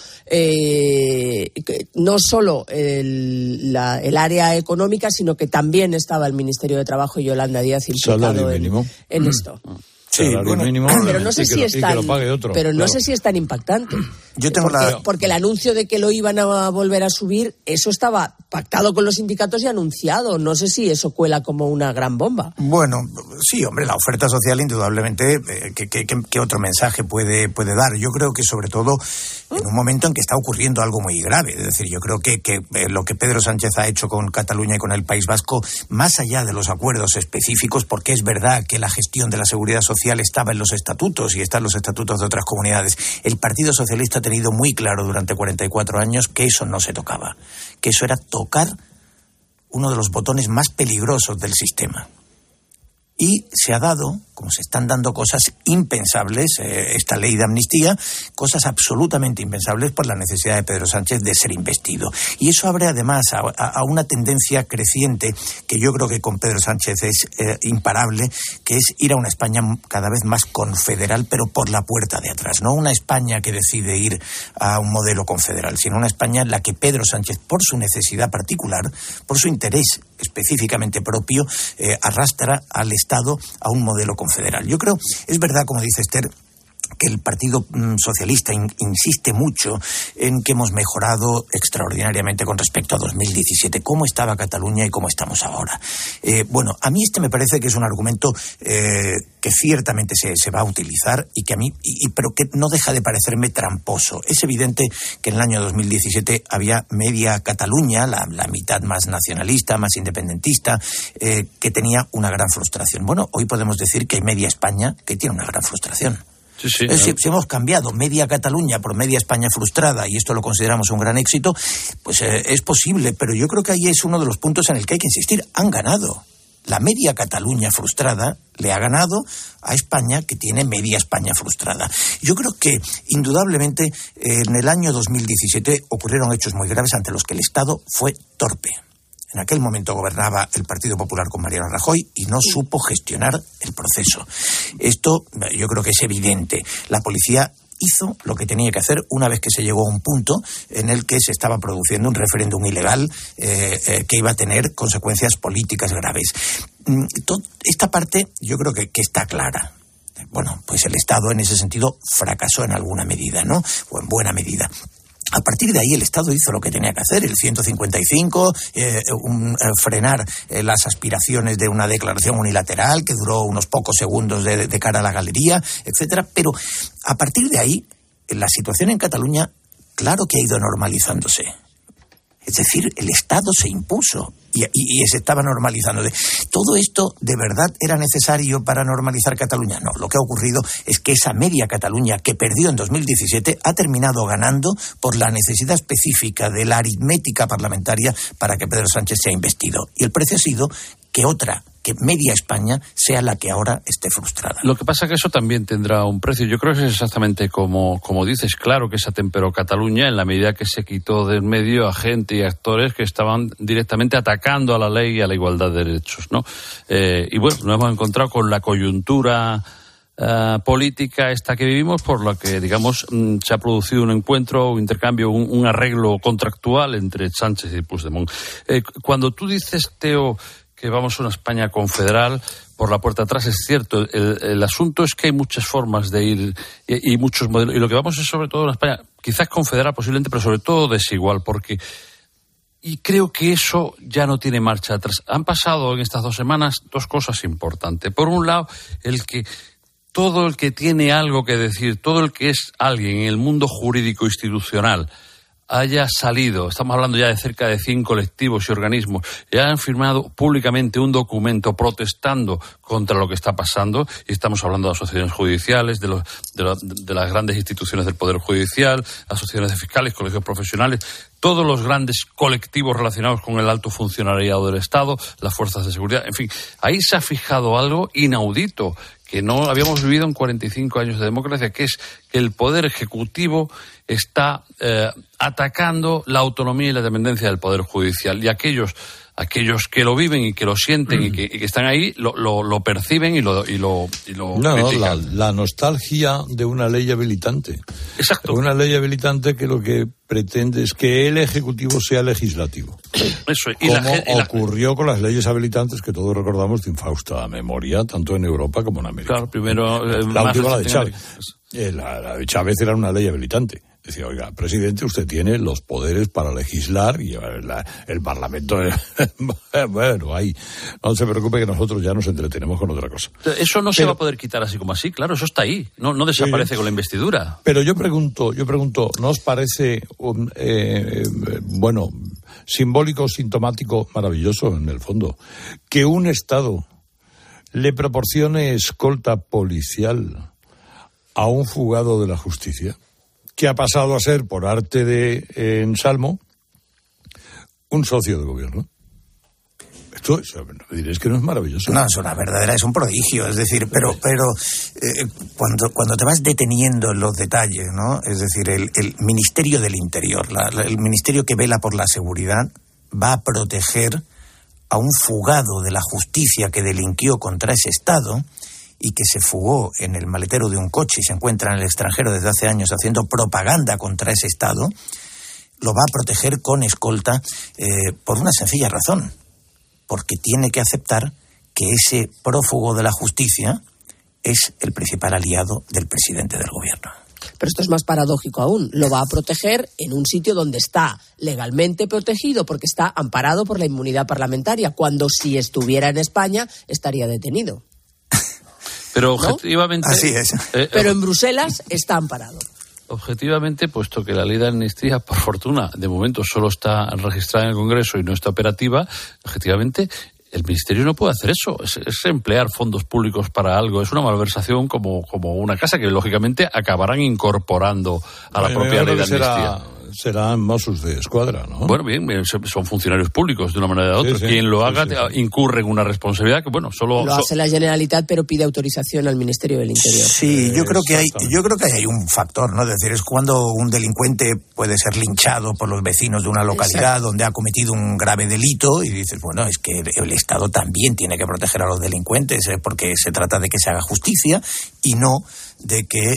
Speaker 5: no solo el área económica, sino que también estaba el Ministerio de Trabajo y Yolanda Díaz implicado en esto.
Speaker 23: Sí, bueno,
Speaker 5: mínimo, pero no sé si es tan impactante. Porque el anuncio de que lo iban a volver a subir, eso estaba pactado con los sindicatos y anunciado. No sé si eso cuela como una gran bomba.
Speaker 23: Bueno, sí, hombre, la oferta social indudablemente, ¿qué otro mensaje puede dar? Yo creo que sobre todo en un momento en que está ocurriendo algo muy grave. Es decir, yo creo que lo que Pedro Sánchez ha hecho con Cataluña y con el País Vasco, más allá de los acuerdos específicos, porque es verdad que la gestión de la seguridad social estaba en los estatutos y está en los estatutos de otras comunidades, el Partido Socialista ha tenido muy claro durante 44 años que eso no se tocaba, que eso era tocar uno de los botones más peligrosos del sistema. Y se ha dado, como se están dando cosas impensables, esta ley de amnistía, cosas absolutamente impensables por la necesidad de Pedro Sánchez de ser investido. Y eso abre además a una tendencia creciente que yo creo que con Pedro Sánchez es imparable, que es ir a una España cada vez más confederal, pero por la puerta de atrás. No una España que decide ir a un modelo confederal, sino una España en la que Pedro Sánchez, por su necesidad particular, por su interés específicamente propio, arrastra al Estado a un modelo confederal. Yo creo, es verdad, como dice Esther, que el Partido Socialista insiste mucho en que hemos mejorado extraordinariamente con respecto a 2017, cómo estaba Cataluña y cómo estamos ahora. Bueno, a mí me parece que es un argumento que ciertamente se va a utilizar y que a mí, pero que no deja de parecerme tramposo. Es evidente que en el año 2017 había media Cataluña, la mitad más nacionalista, más independentista, que tenía una gran frustración. Bueno, hoy podemos decir que hay media España que tiene una gran frustración.
Speaker 4: Sí,
Speaker 23: si hemos cambiado media Cataluña por media España frustrada, y esto lo consideramos un gran éxito, pues es posible, pero yo creo que ahí es uno de los puntos en el que hay que insistir. Han ganado. La media Cataluña frustrada le ha ganado a España, que tiene media España frustrada. Yo creo que, indudablemente, en el año 2017 ocurrieron hechos muy graves ante los que el Estado fue torpe. En aquel momento gobernaba el Partido Popular con Mariano Rajoy y no supo gestionar el proceso. Esto yo creo que es evidente. La policía hizo lo que tenía que hacer una vez que se llegó a un punto en el que se estaba produciendo un referéndum ilegal que iba a tener consecuencias políticas graves. Esta parte yo creo que está clara. Bueno, pues el Estado en ese sentido fracasó en alguna medida, ¿no? O en buena medida. A partir de ahí el Estado hizo lo que tenía que hacer, el 155, frenar las aspiraciones de una declaración unilateral que duró unos pocos segundos de cara a la galería, etcétera. Pero a partir de ahí, la situación en Cataluña, claro que ha ido normalizándose. Es decir, el Estado se impuso y se estaba normalizando. ¿Todo esto de verdad era necesario para normalizar Cataluña? No, lo que ha ocurrido es que esa media Cataluña que perdió en 2017 ha terminado ganando por la necesidad específica de la aritmética parlamentaria para que Pedro Sánchez sea investido. Y el precio ha sido que media España sea la que ahora esté frustrada.
Speaker 4: Lo que pasa es que eso también tendrá un precio. Yo creo que es exactamente como dices. Claro que se atemperó Cataluña en la medida que se quitó del medio a gente y actores que estaban directamente atacando a la ley y a la igualdad de derechos, ¿no? Y bueno, nos hemos encontrado con la coyuntura política esta que vivimos, por la que, digamos, se ha producido un encuentro, un intercambio, un arreglo contractual entre Sánchez y Puigdemont. Cuando tú dices, Teo, que vamos a una España confederal por la puerta atrás, es cierto. El asunto es que hay muchas formas de ir y muchos modelos. Y lo que vamos es sobre todo una España, quizás confederal posiblemente, pero sobre todo desigual, y creo que eso ya no tiene marcha atrás. Han pasado en estas 2 semanas 2 cosas importantes. Por un lado, todo el que tiene algo que decir, todo el que es alguien en el mundo jurídico institucional, haya salido, estamos hablando ya de cerca de 100 colectivos y organismos, ya han firmado públicamente un documento protestando contra lo que está pasando, y estamos hablando de asociaciones judiciales, de las grandes instituciones del Poder Judicial, asociaciones de fiscales, colegios profesionales, todos los grandes colectivos relacionados con el alto funcionariado del Estado, las fuerzas de seguridad, en fin, ahí se ha fijado algo inaudito que no habíamos vivido en 45 años de democracia, que es que el Poder Ejecutivo está atacando la autonomía y la dependencia del Poder Judicial. Y aquellos que lo viven y que lo sienten y que están ahí, lo perciben y lo critican.
Speaker 3: La nostalgia de una ley habilitante.
Speaker 4: Exacto.
Speaker 3: Una ley habilitante que lo que pretende es que el Ejecutivo sea legislativo.
Speaker 4: Eso.
Speaker 3: Como ocurrió con las leyes habilitantes que todos recordamos de infausta memoria, tanto en Europa como en América.
Speaker 4: Claro, primero...
Speaker 3: la última, la de Chávez. La de Chávez era una ley habilitante. Decía, oiga, presidente, usted tiene los poderes para legislar y el Parlamento... bueno, ahí no se preocupe que nosotros ya nos entretenemos con otra cosa.
Speaker 4: Eso no se va a poder quitar así como así, claro, eso está ahí, no desaparece con la investidura.
Speaker 3: Pero yo pregunto, ¿no os parece, simbólico, sintomático, maravilloso en el fondo, que un Estado le proporcione escolta policial a un fugado de la justicia, que ha pasado a ser, por arte de ensalmo, un socio de gobierno? Esto diréis que no es maravilloso.
Speaker 23: No, es un prodigio, es decir, pero cuando te vas deteniendo en los detalles, ¿no? Es decir, el Ministerio del Interior, el ministerio que vela por la seguridad, va a proteger a un fugado de la justicia que delinquió contra ese Estado y que se fugó en el maletero de un coche y se encuentra en el extranjero desde hace años haciendo propaganda contra ese Estado, lo va a proteger con escolta por una sencilla razón, porque tiene que aceptar que ese prófugo de la justicia es el principal aliado del presidente del gobierno.
Speaker 5: Pero esto es más paradójico aún. Lo va a proteger en un sitio donde está legalmente protegido porque está amparado por la inmunidad parlamentaria, cuando si estuviera en España estaría detenido.
Speaker 4: Pero objetivamente...
Speaker 23: ¿No? Así es.
Speaker 5: Pero en Bruselas está amparado.
Speaker 4: Objetivamente, puesto que la ley de amnistía, por fortuna, de momento solo está registrada en el Congreso y no está operativa, objetivamente el Ministerio no puede hacer eso. Es emplear fondos públicos para algo. Es una malversación como una casa que, lógicamente, acabarán incorporando a la propia ley de amnistía.
Speaker 3: Serán Mossos de Escuadra, ¿no?
Speaker 4: Bueno, bien, son funcionarios públicos de una manera u otra. Sí. Quien lo haga incurre en una responsabilidad que, bueno, solo...
Speaker 5: Lo hace la Generalitat, pero pide autorización al Ministerio del Interior.
Speaker 23: Sí, yo creo que hay un factor, ¿no? Es decir, es cuando un delincuente puede ser linchado por los vecinos de una localidad donde ha cometido un grave delito y dices, bueno, es que el Estado también tiene que proteger a los delincuentes porque se trata de que se haga justicia y no de que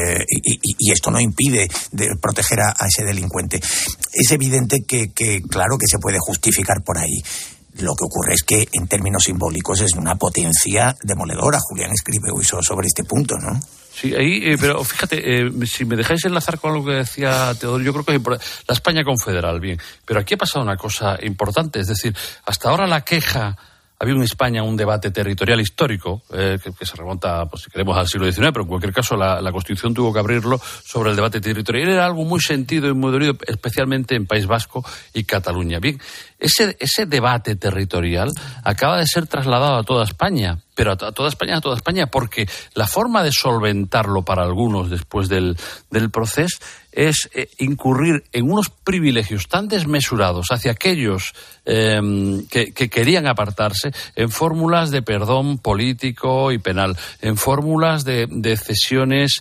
Speaker 23: y esto no impide de proteger a ese delincuente. Es evidente que claro que se puede justificar por ahí. Lo que ocurre es que en términos simbólicos es una potencia demoledora. Julián escribe hoy sobre este punto, ¿no?
Speaker 4: Sí, ahí, pero fíjate, si me dejáis enlazar con lo que decía Teodoro, yo creo que es la España confederal, bien, pero aquí ha pasado una cosa importante, es decir, hasta ahora la queja... Había en España un debate territorial histórico que se remonta, pues, si queremos, al siglo XIX, pero en cualquier caso la Constitución tuvo que abrirlo sobre el debate territorial. Era algo muy sentido y muy dolido, especialmente en País Vasco y Cataluña. Bien, ese debate territorial acaba de ser trasladado a toda España, pero a toda España, porque la forma de solventarlo para algunos después del proceso es incurrir en unos privilegios tan desmesurados hacia aquellos que querían apartarse, en fórmulas de perdón político y penal, en fórmulas de cesiones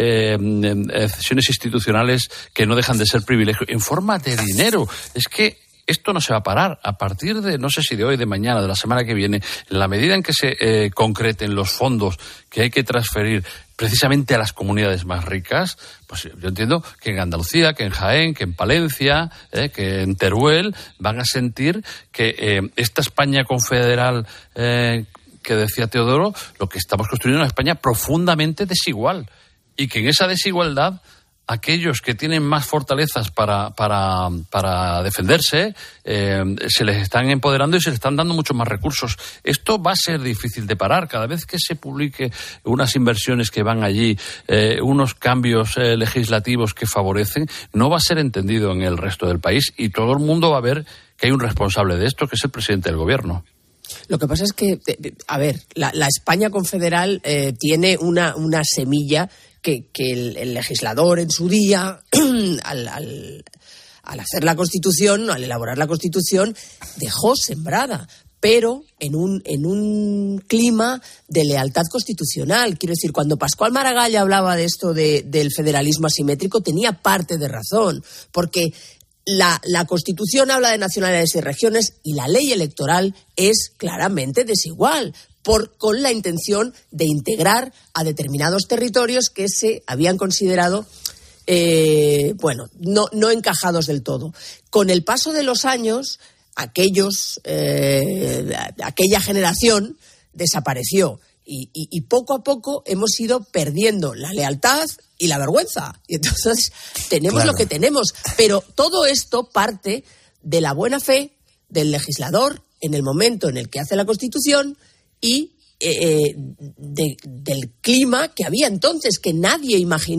Speaker 4: institucionales que no dejan de ser privilegios, en forma de dinero. Es que esto no se va a parar. A partir de, no sé si de hoy, de mañana, de la semana que viene, en la medida en que se concreten los fondos que hay que transferir precisamente a las comunidades más ricas, pues yo entiendo que en Andalucía, que en Jaén, que en Palencia, que en Teruel, van a sentir que esta España confederal que decía Teodoro, lo que estamos construyendo es una España profundamente desigual, y que en esa desigualdad aquellos que tienen más fortalezas para defenderse se les están empoderando y se les están dando muchos más recursos. Esto va a ser difícil de parar. Cada vez que se publique unas inversiones que van allí, unos cambios legislativos que favorecen, no va a ser entendido en el resto del país y todo el mundo va a ver que hay un responsable de esto, que es el presidente del gobierno.
Speaker 5: Lo que pasa es que, a ver, la España confederal tiene una semilla que el legislador en su día, al hacer la Constitución, al elaborar la Constitución, dejó sembrada, pero en un clima de lealtad constitucional. Quiero decir, cuando Pascual Maragall hablaba de esto del federalismo asimétrico, tenía parte de razón, porque la Constitución habla de nacionalidades y regiones y la ley electoral es claramente desigual, con la intención de integrar a determinados territorios que se habían considerado no encajados del todo. Con el paso de los años, aquella generación desapareció y poco a poco hemos ido perdiendo la lealtad y la vergüenza. Y entonces tenemos lo que tenemos. Pero todo esto parte de la buena fe del legislador en el momento en el que hace la Constitución y del clima que había entonces, que nadie imaginó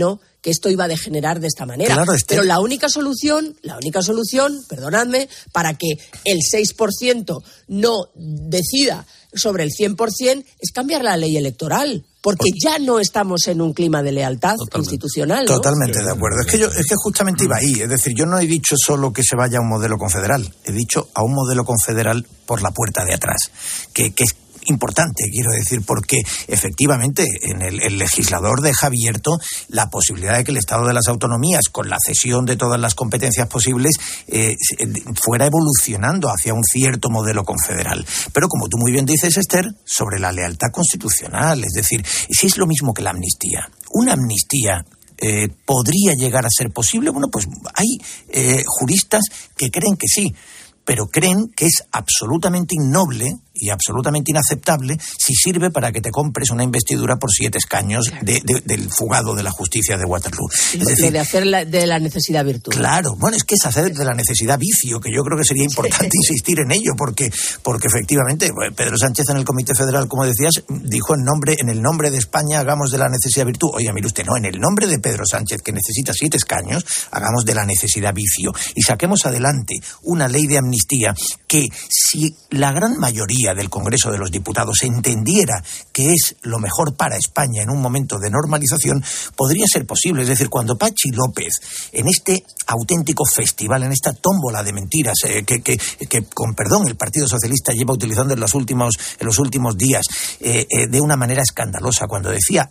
Speaker 5: que esto iba a degenerar de esta manera.
Speaker 23: Claro,
Speaker 5: pero la única solución, perdonadme, para que el 6% no decida sobre el 100% es cambiar la ley electoral, porque ya no estamos en un clima de lealtad institucional, ¿no?
Speaker 23: Totalmente de acuerdo. Es que justamente iba ahí. Es decir, yo no he dicho solo que se vaya a un modelo confederal, he dicho a un modelo confederal por la puerta de atrás, que es importante, quiero decir, porque efectivamente el legislador deja abierto la posibilidad de que el Estado de las Autonomías, con la cesión de todas las competencias posibles, fuera evolucionando hacia un cierto modelo confederal. Pero como tú muy bien dices, Esther, sobre la lealtad constitucional, es decir, si es lo mismo que la amnistía. Una amnistía podría llegar a ser posible. Bueno, pues hay juristas que creen que sí, pero creen que es absolutamente innoble y absolutamente inaceptable si sirve para que te compres una investidura por 7 escaños del fugado de la justicia de Waterloo. Es decir,
Speaker 5: lo de hacer de la necesidad virtud.
Speaker 23: Claro, bueno, es que es hacer de la necesidad vicio, que yo creo que sería importante insistir en ello, porque efectivamente Pedro Sánchez en el Comité Federal, como decías, dijo en el nombre de España hagamos de la necesidad virtud. Oiga, mire usted, no, en el nombre de Pedro Sánchez, que necesita 7 escaños, hagamos de la necesidad vicio y saquemos adelante una ley de amnistía que, si la gran mayoría del Congreso de los Diputados entendiera que es lo mejor para España en un momento de normalización, podría ser posible. Es decir, cuando Patxi López, en este auténtico festival, en esta tómbola de mentiras que con perdón el Partido Socialista lleva utilizando en los últimos días de una manera escandalosa, cuando decía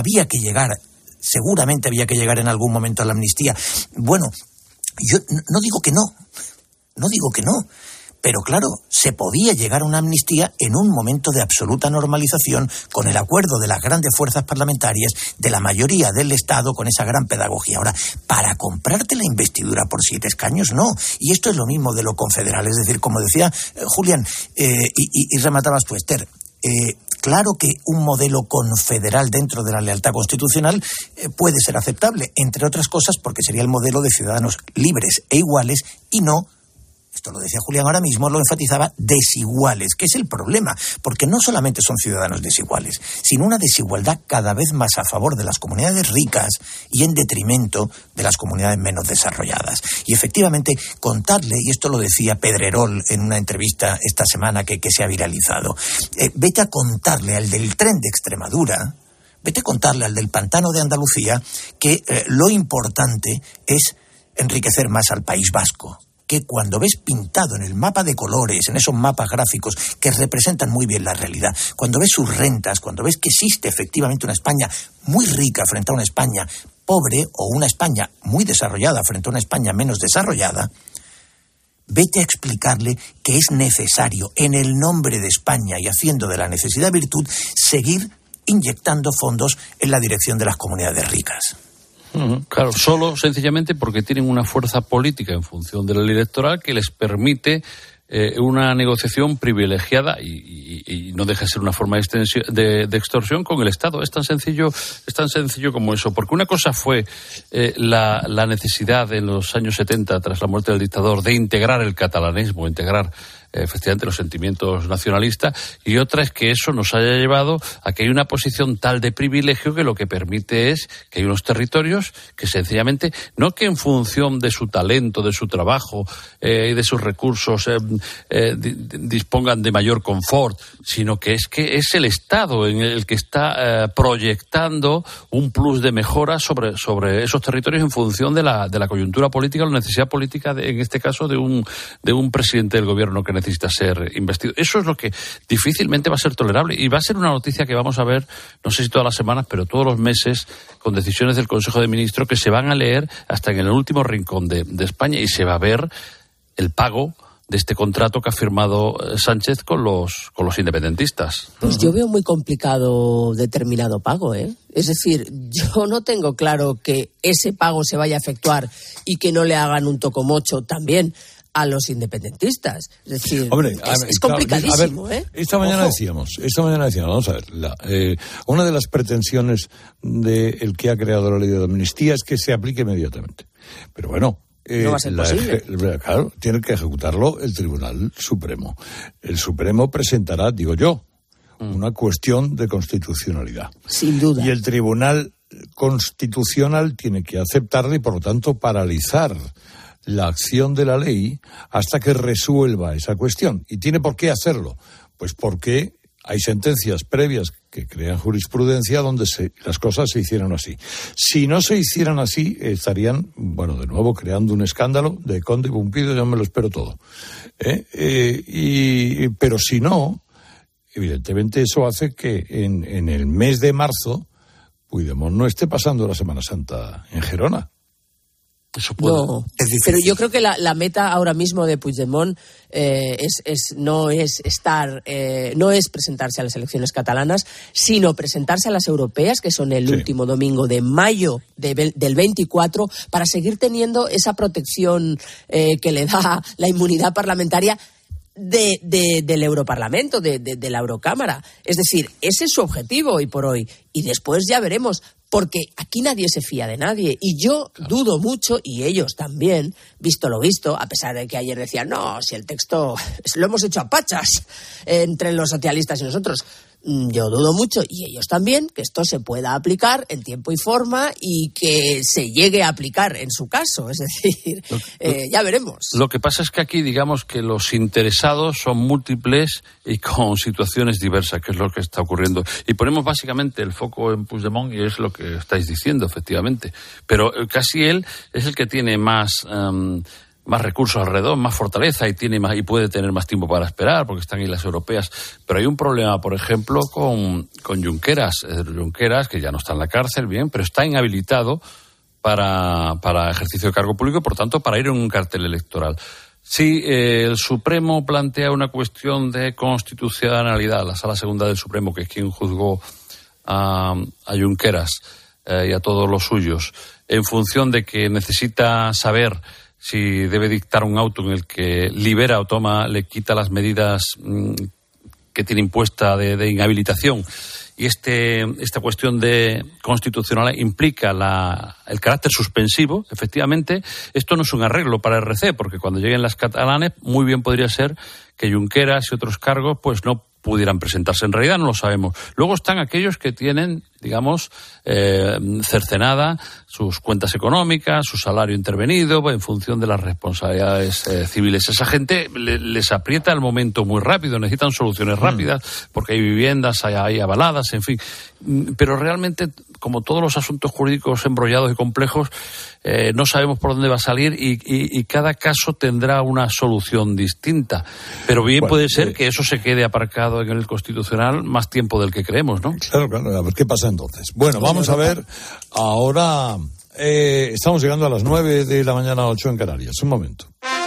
Speaker 23: seguramente había que llegar en algún momento a la amnistía. Bueno, yo no digo que no, pero claro, se podía llegar a una amnistía en un momento de absoluta normalización, con el acuerdo de las grandes fuerzas parlamentarias, de la mayoría del Estado, con esa gran pedagogía. Ahora, para comprarte la investidura por 7 escaños, no. Y esto es lo mismo de lo confederal. Es decir, como decía Julián, y rematabas tú, Esther, claro que un modelo confederal dentro de la lealtad constitucional puede ser aceptable, entre otras cosas porque sería el modelo de ciudadanos libres e iguales y no, esto lo decía Julián ahora mismo, lo enfatizaba, desiguales, que es el problema, porque no solamente son ciudadanos desiguales, sino una desigualdad cada vez más a favor de las comunidades ricas y en detrimento de las comunidades menos desarrolladas. Y efectivamente, contarle, y esto lo decía Pedrerol en una entrevista esta semana que se ha viralizado, vete a contarle al del tren de Extremadura, vete a contarle al del pantano de Andalucía, que lo importante es enriquecer más al País Vasco, que cuando ves pintado en el mapa de colores, en esos mapas gráficos que representan muy bien la realidad, cuando ves sus rentas, cuando ves que existe efectivamente una España muy rica frente a una España pobre, o una España muy desarrollada frente a una España menos desarrollada, vete a explicarle que es necesario, en el nombre de España y haciendo de la necesidad virtud, seguir inyectando fondos en la dirección de las comunidades ricas.
Speaker 4: Claro, solo sencillamente porque tienen una fuerza política en función de la ley electoral que les permite una negociación privilegiada y no deja de ser una forma de extorsión con el Estado. Es tan sencillo como eso. Porque una cosa fue la necesidad en los años 70, tras la muerte del dictador, de integrar el catalanismo, integrar efectivamente los sentimientos nacionalistas, y otra es que eso nos haya llevado a que hay una posición tal de privilegio que lo que permite es que hay unos territorios que sencillamente, no que en función de su talento, de su trabajo y de sus recursos dispongan de mayor confort, sino que es el Estado en el que está proyectando un plus de mejora sobre esos territorios en función de la coyuntura política, la necesidad política en este caso de un presidente del gobierno que necesita ser investido. Eso es lo que difícilmente va a ser tolerable, y va a ser una noticia que vamos a ver, no sé si todas las semanas, pero todos los meses, con decisiones del Consejo de Ministros que se van a leer hasta en el último rincón de España, y se va a ver el pago de este contrato que ha firmado Sánchez con los independentistas.
Speaker 5: Pues yo veo muy complicado determinado pago, ¿eh? Es decir, yo no tengo claro que ese pago se vaya a efectuar y que no le hagan un tocomocho también a los independentistas. Es decir, hombre, es complicadísimo,
Speaker 3: a ver, Esta mañana decíamos, vamos a ver, una de las pretensiones del que ha creado la ley de amnistía es que se aplique inmediatamente. Pero bueno,
Speaker 5: no va a ser posible.
Speaker 3: Claro, tiene que ejecutarlo el Tribunal Supremo. El Supremo presentará, digo yo, una cuestión de constitucionalidad.
Speaker 5: Sin duda.
Speaker 3: Y el Tribunal Constitucional tiene que aceptarla y, por lo tanto, paralizar la acción de la ley hasta que resuelva esa cuestión. ¿Y tiene por qué hacerlo? Pues porque hay sentencias previas que crean jurisprudencia donde las cosas se hicieron así. Si no se hicieran así, estarían, de nuevo, creando un escándalo de conde y pumpido, yo me lo espero todo. Pero si no, evidentemente eso hace que en el mes de marzo Puigdemont no esté pasando la Semana Santa en Gerona.
Speaker 4: Eso puede.
Speaker 5: No, pero yo creo que la meta ahora mismo de Puigdemont no es presentarse a las elecciones catalanas, sino presentarse a las europeas, que son el último domingo de mayo del 24, para seguir teniendo esa protección que le da la inmunidad parlamentaria del Europarlamento, de la Eurocámara. Es decir, ese es su objetivo hoy por hoy. Y después ya veremos, porque aquí nadie se fía de nadie. Y yo dudo mucho, y ellos también, visto lo visto, a pesar de que ayer decían, no, si el texto lo hemos hecho a pachas entre los socialistas y nosotros. Yo dudo mucho, y ellos también, que esto se pueda aplicar en tiempo y forma y que se llegue a aplicar en su caso. Es decir, ya veremos.
Speaker 4: Lo que pasa es que aquí, digamos que los interesados son múltiples y con situaciones diversas, que es lo que está ocurriendo. Y ponemos básicamente el foco en Puigdemont, y es lo que estáis diciendo, efectivamente. Pero casi él es el que tiene más recursos alrededor, más fortaleza y puede tener más tiempo para esperar, porque están ahí las europeas. Pero hay un problema, por ejemplo, con Junqueras. Junqueras, que ya no está en la cárcel, bien, pero está inhabilitado para ejercicio de cargo público y, por tanto, para ir en un cartel electoral. Si el Supremo plantea una cuestión de constitucionalidad, la Sala Segunda del Supremo, que es quien juzgó a Junqueras y a todos los suyos, en función de que necesita saber si debe dictar un auto en el que libera o le quita las medidas que tiene impuesta de inhabilitación, y esta cuestión de constitucional implica el carácter suspensivo, efectivamente, esto no es un arreglo para RC, porque cuando lleguen las catalanes, muy bien podría ser que Junqueras y otros cargos pues no pudieran presentarse. En realidad no lo sabemos. Luego están aquellos que tienen, digamos, cercenada sus cuentas económicas, su salario intervenido, en función de las responsabilidades civiles. Esa gente les aprieta el momento muy rápido, necesitan soluciones rápidas, porque hay viviendas, hay avaladas, en fin. Pero realmente, como todos los asuntos jurídicos embrollados y complejos, no sabemos por dónde va a salir y cada caso tendrá una solución distinta. Pero bien puede ser que eso se quede aparcado en el Constitucional más tiempo del que creemos, ¿no?
Speaker 3: Claro, a ver qué pasa entonces. Bueno, vamos a ver ahora. Estamos llegando a las 9 de la mañana, 8 en Canarias. Un momento.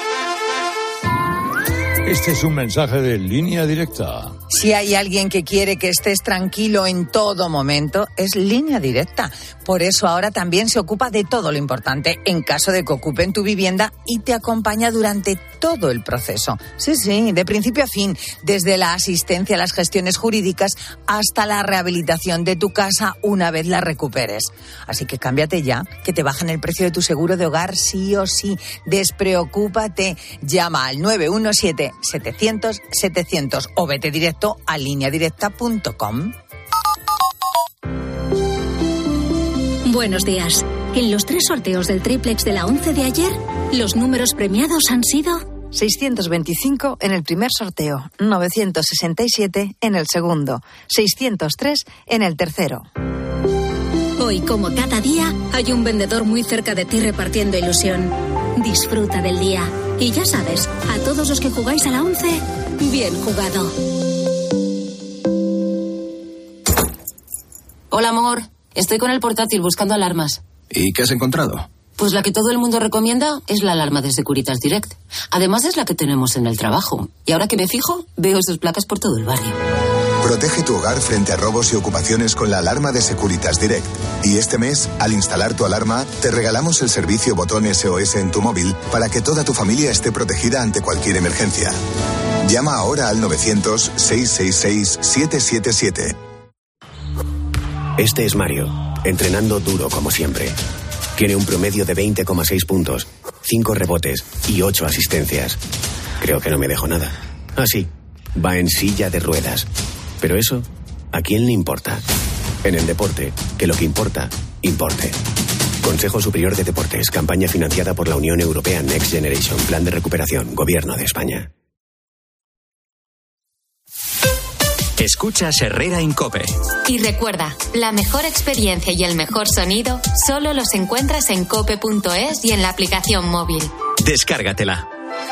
Speaker 3: Este es un mensaje de Línea Directa.
Speaker 7: Si hay alguien que quiere que estés tranquilo en todo momento, es Línea Directa. Por eso ahora también se ocupa de todo lo importante en caso de que ocupen tu vivienda y te acompaña durante todo el proceso. Sí, de principio a fin, desde la asistencia a las gestiones jurídicas hasta la rehabilitación de tu casa una vez la recuperes. Así que cámbiate ya, que te bajan el precio de tu seguro de hogar sí o sí. Despreocúpate. Llama al 917-700-700 o vete directo a lineadirecta.com.
Speaker 8: Buenos días. En los 3 sorteos del triplex de la 11 de ayer, los números premiados han sido
Speaker 7: 625 en el primer sorteo, 967 en el segundo, 603 en el tercero.
Speaker 8: Hoy, como cada día, hay un vendedor muy cerca de ti repartiendo ilusión. Disfruta del día. Y ya sabes, a todos los que jugáis a la 11, bien jugado.
Speaker 9: Hola, amor. Estoy con el portátil buscando alarmas.
Speaker 11: ¿Y qué has encontrado?
Speaker 9: Pues la que todo el mundo recomienda es la alarma de Securitas Direct. Además es la que tenemos en el trabajo. Y ahora que me fijo, veo sus placas por todo el barrio.
Speaker 12: Protege tu hogar frente a robos y ocupaciones con la alarma de Securitas Direct. Y este mes, al instalar tu alarma, te regalamos el servicio botón SOS en tu móvil para que toda tu familia esté protegida ante cualquier emergencia. Llama ahora al 900-666-777.
Speaker 13: Este es Mario, entrenando duro como siempre. Tiene un promedio de 20,6 puntos, 5 rebotes y 8 asistencias. Creo que no me dejo nada. Ah, sí, va en silla de ruedas. Pero eso, ¿a quién le importa? En el deporte, que lo que importa importe. Consejo Superior de Deportes, campaña financiada por la Unión Europea Next Generation, Plan de Recuperación, Gobierno de España.
Speaker 1: Escuchas Herrera en COPE.
Speaker 2: Y recuerda, la mejor experiencia y el mejor sonido solo los encuentras en cope.es y en la aplicación móvil.
Speaker 1: Descárgatela.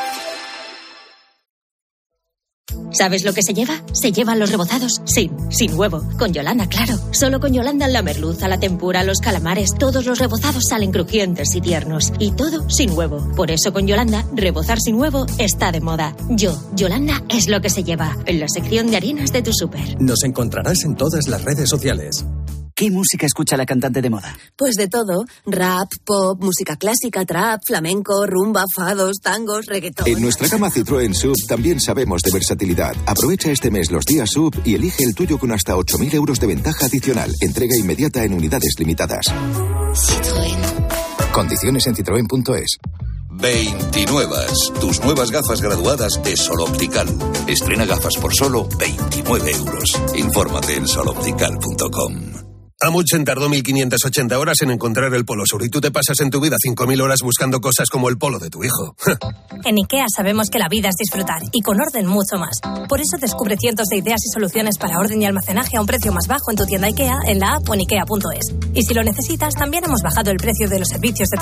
Speaker 8: ¿Sabes lo que se lleva? Se llevan los rebozados sin huevo. Con Yolanda, claro. Solo con Yolanda la merluza, la tempura, los calamares, todos los rebozados salen crujientes y tiernos. Y todo sin huevo. Por eso con Yolanda, rebozar sin huevo está de moda. Yolanda es lo que se lleva. En la sección de harinas de tu súper.
Speaker 10: Nos encontrarás en todas las redes sociales.
Speaker 17: ¿Qué música escucha la cantante de moda?
Speaker 18: Pues de todo. Rap, pop, música clásica, trap, flamenco, rumba, fados, tangos, reggaetón.
Speaker 14: En nuestra gama Citroën SUV también sabemos de versatilidad. Aprovecha este mes los días SUV y elige el tuyo con hasta 8.000 euros de ventaja adicional. Entrega inmediata en unidades limitadas.
Speaker 2: Citroën.
Speaker 14: Condiciones en citroen.es.
Speaker 6: 29. Tus nuevas gafas graduadas de Sol Optical. Estrena gafas por solo 29 euros. Infórmate en soloptical.com.
Speaker 11: Amundsen tardó 1.580 horas en encontrar el Polo Sur y tú te pasas en tu vida 5.000 horas buscando cosas como el polo de tu hijo.
Speaker 15: En IKEA sabemos que la vida es disfrutar y con orden mucho más. Por eso descubre cientos de ideas y soluciones para orden y almacenaje a un precio más bajo en tu tienda IKEA, en la app o en ikea.es. Y si lo necesitas, también hemos bajado el precio de los servicios de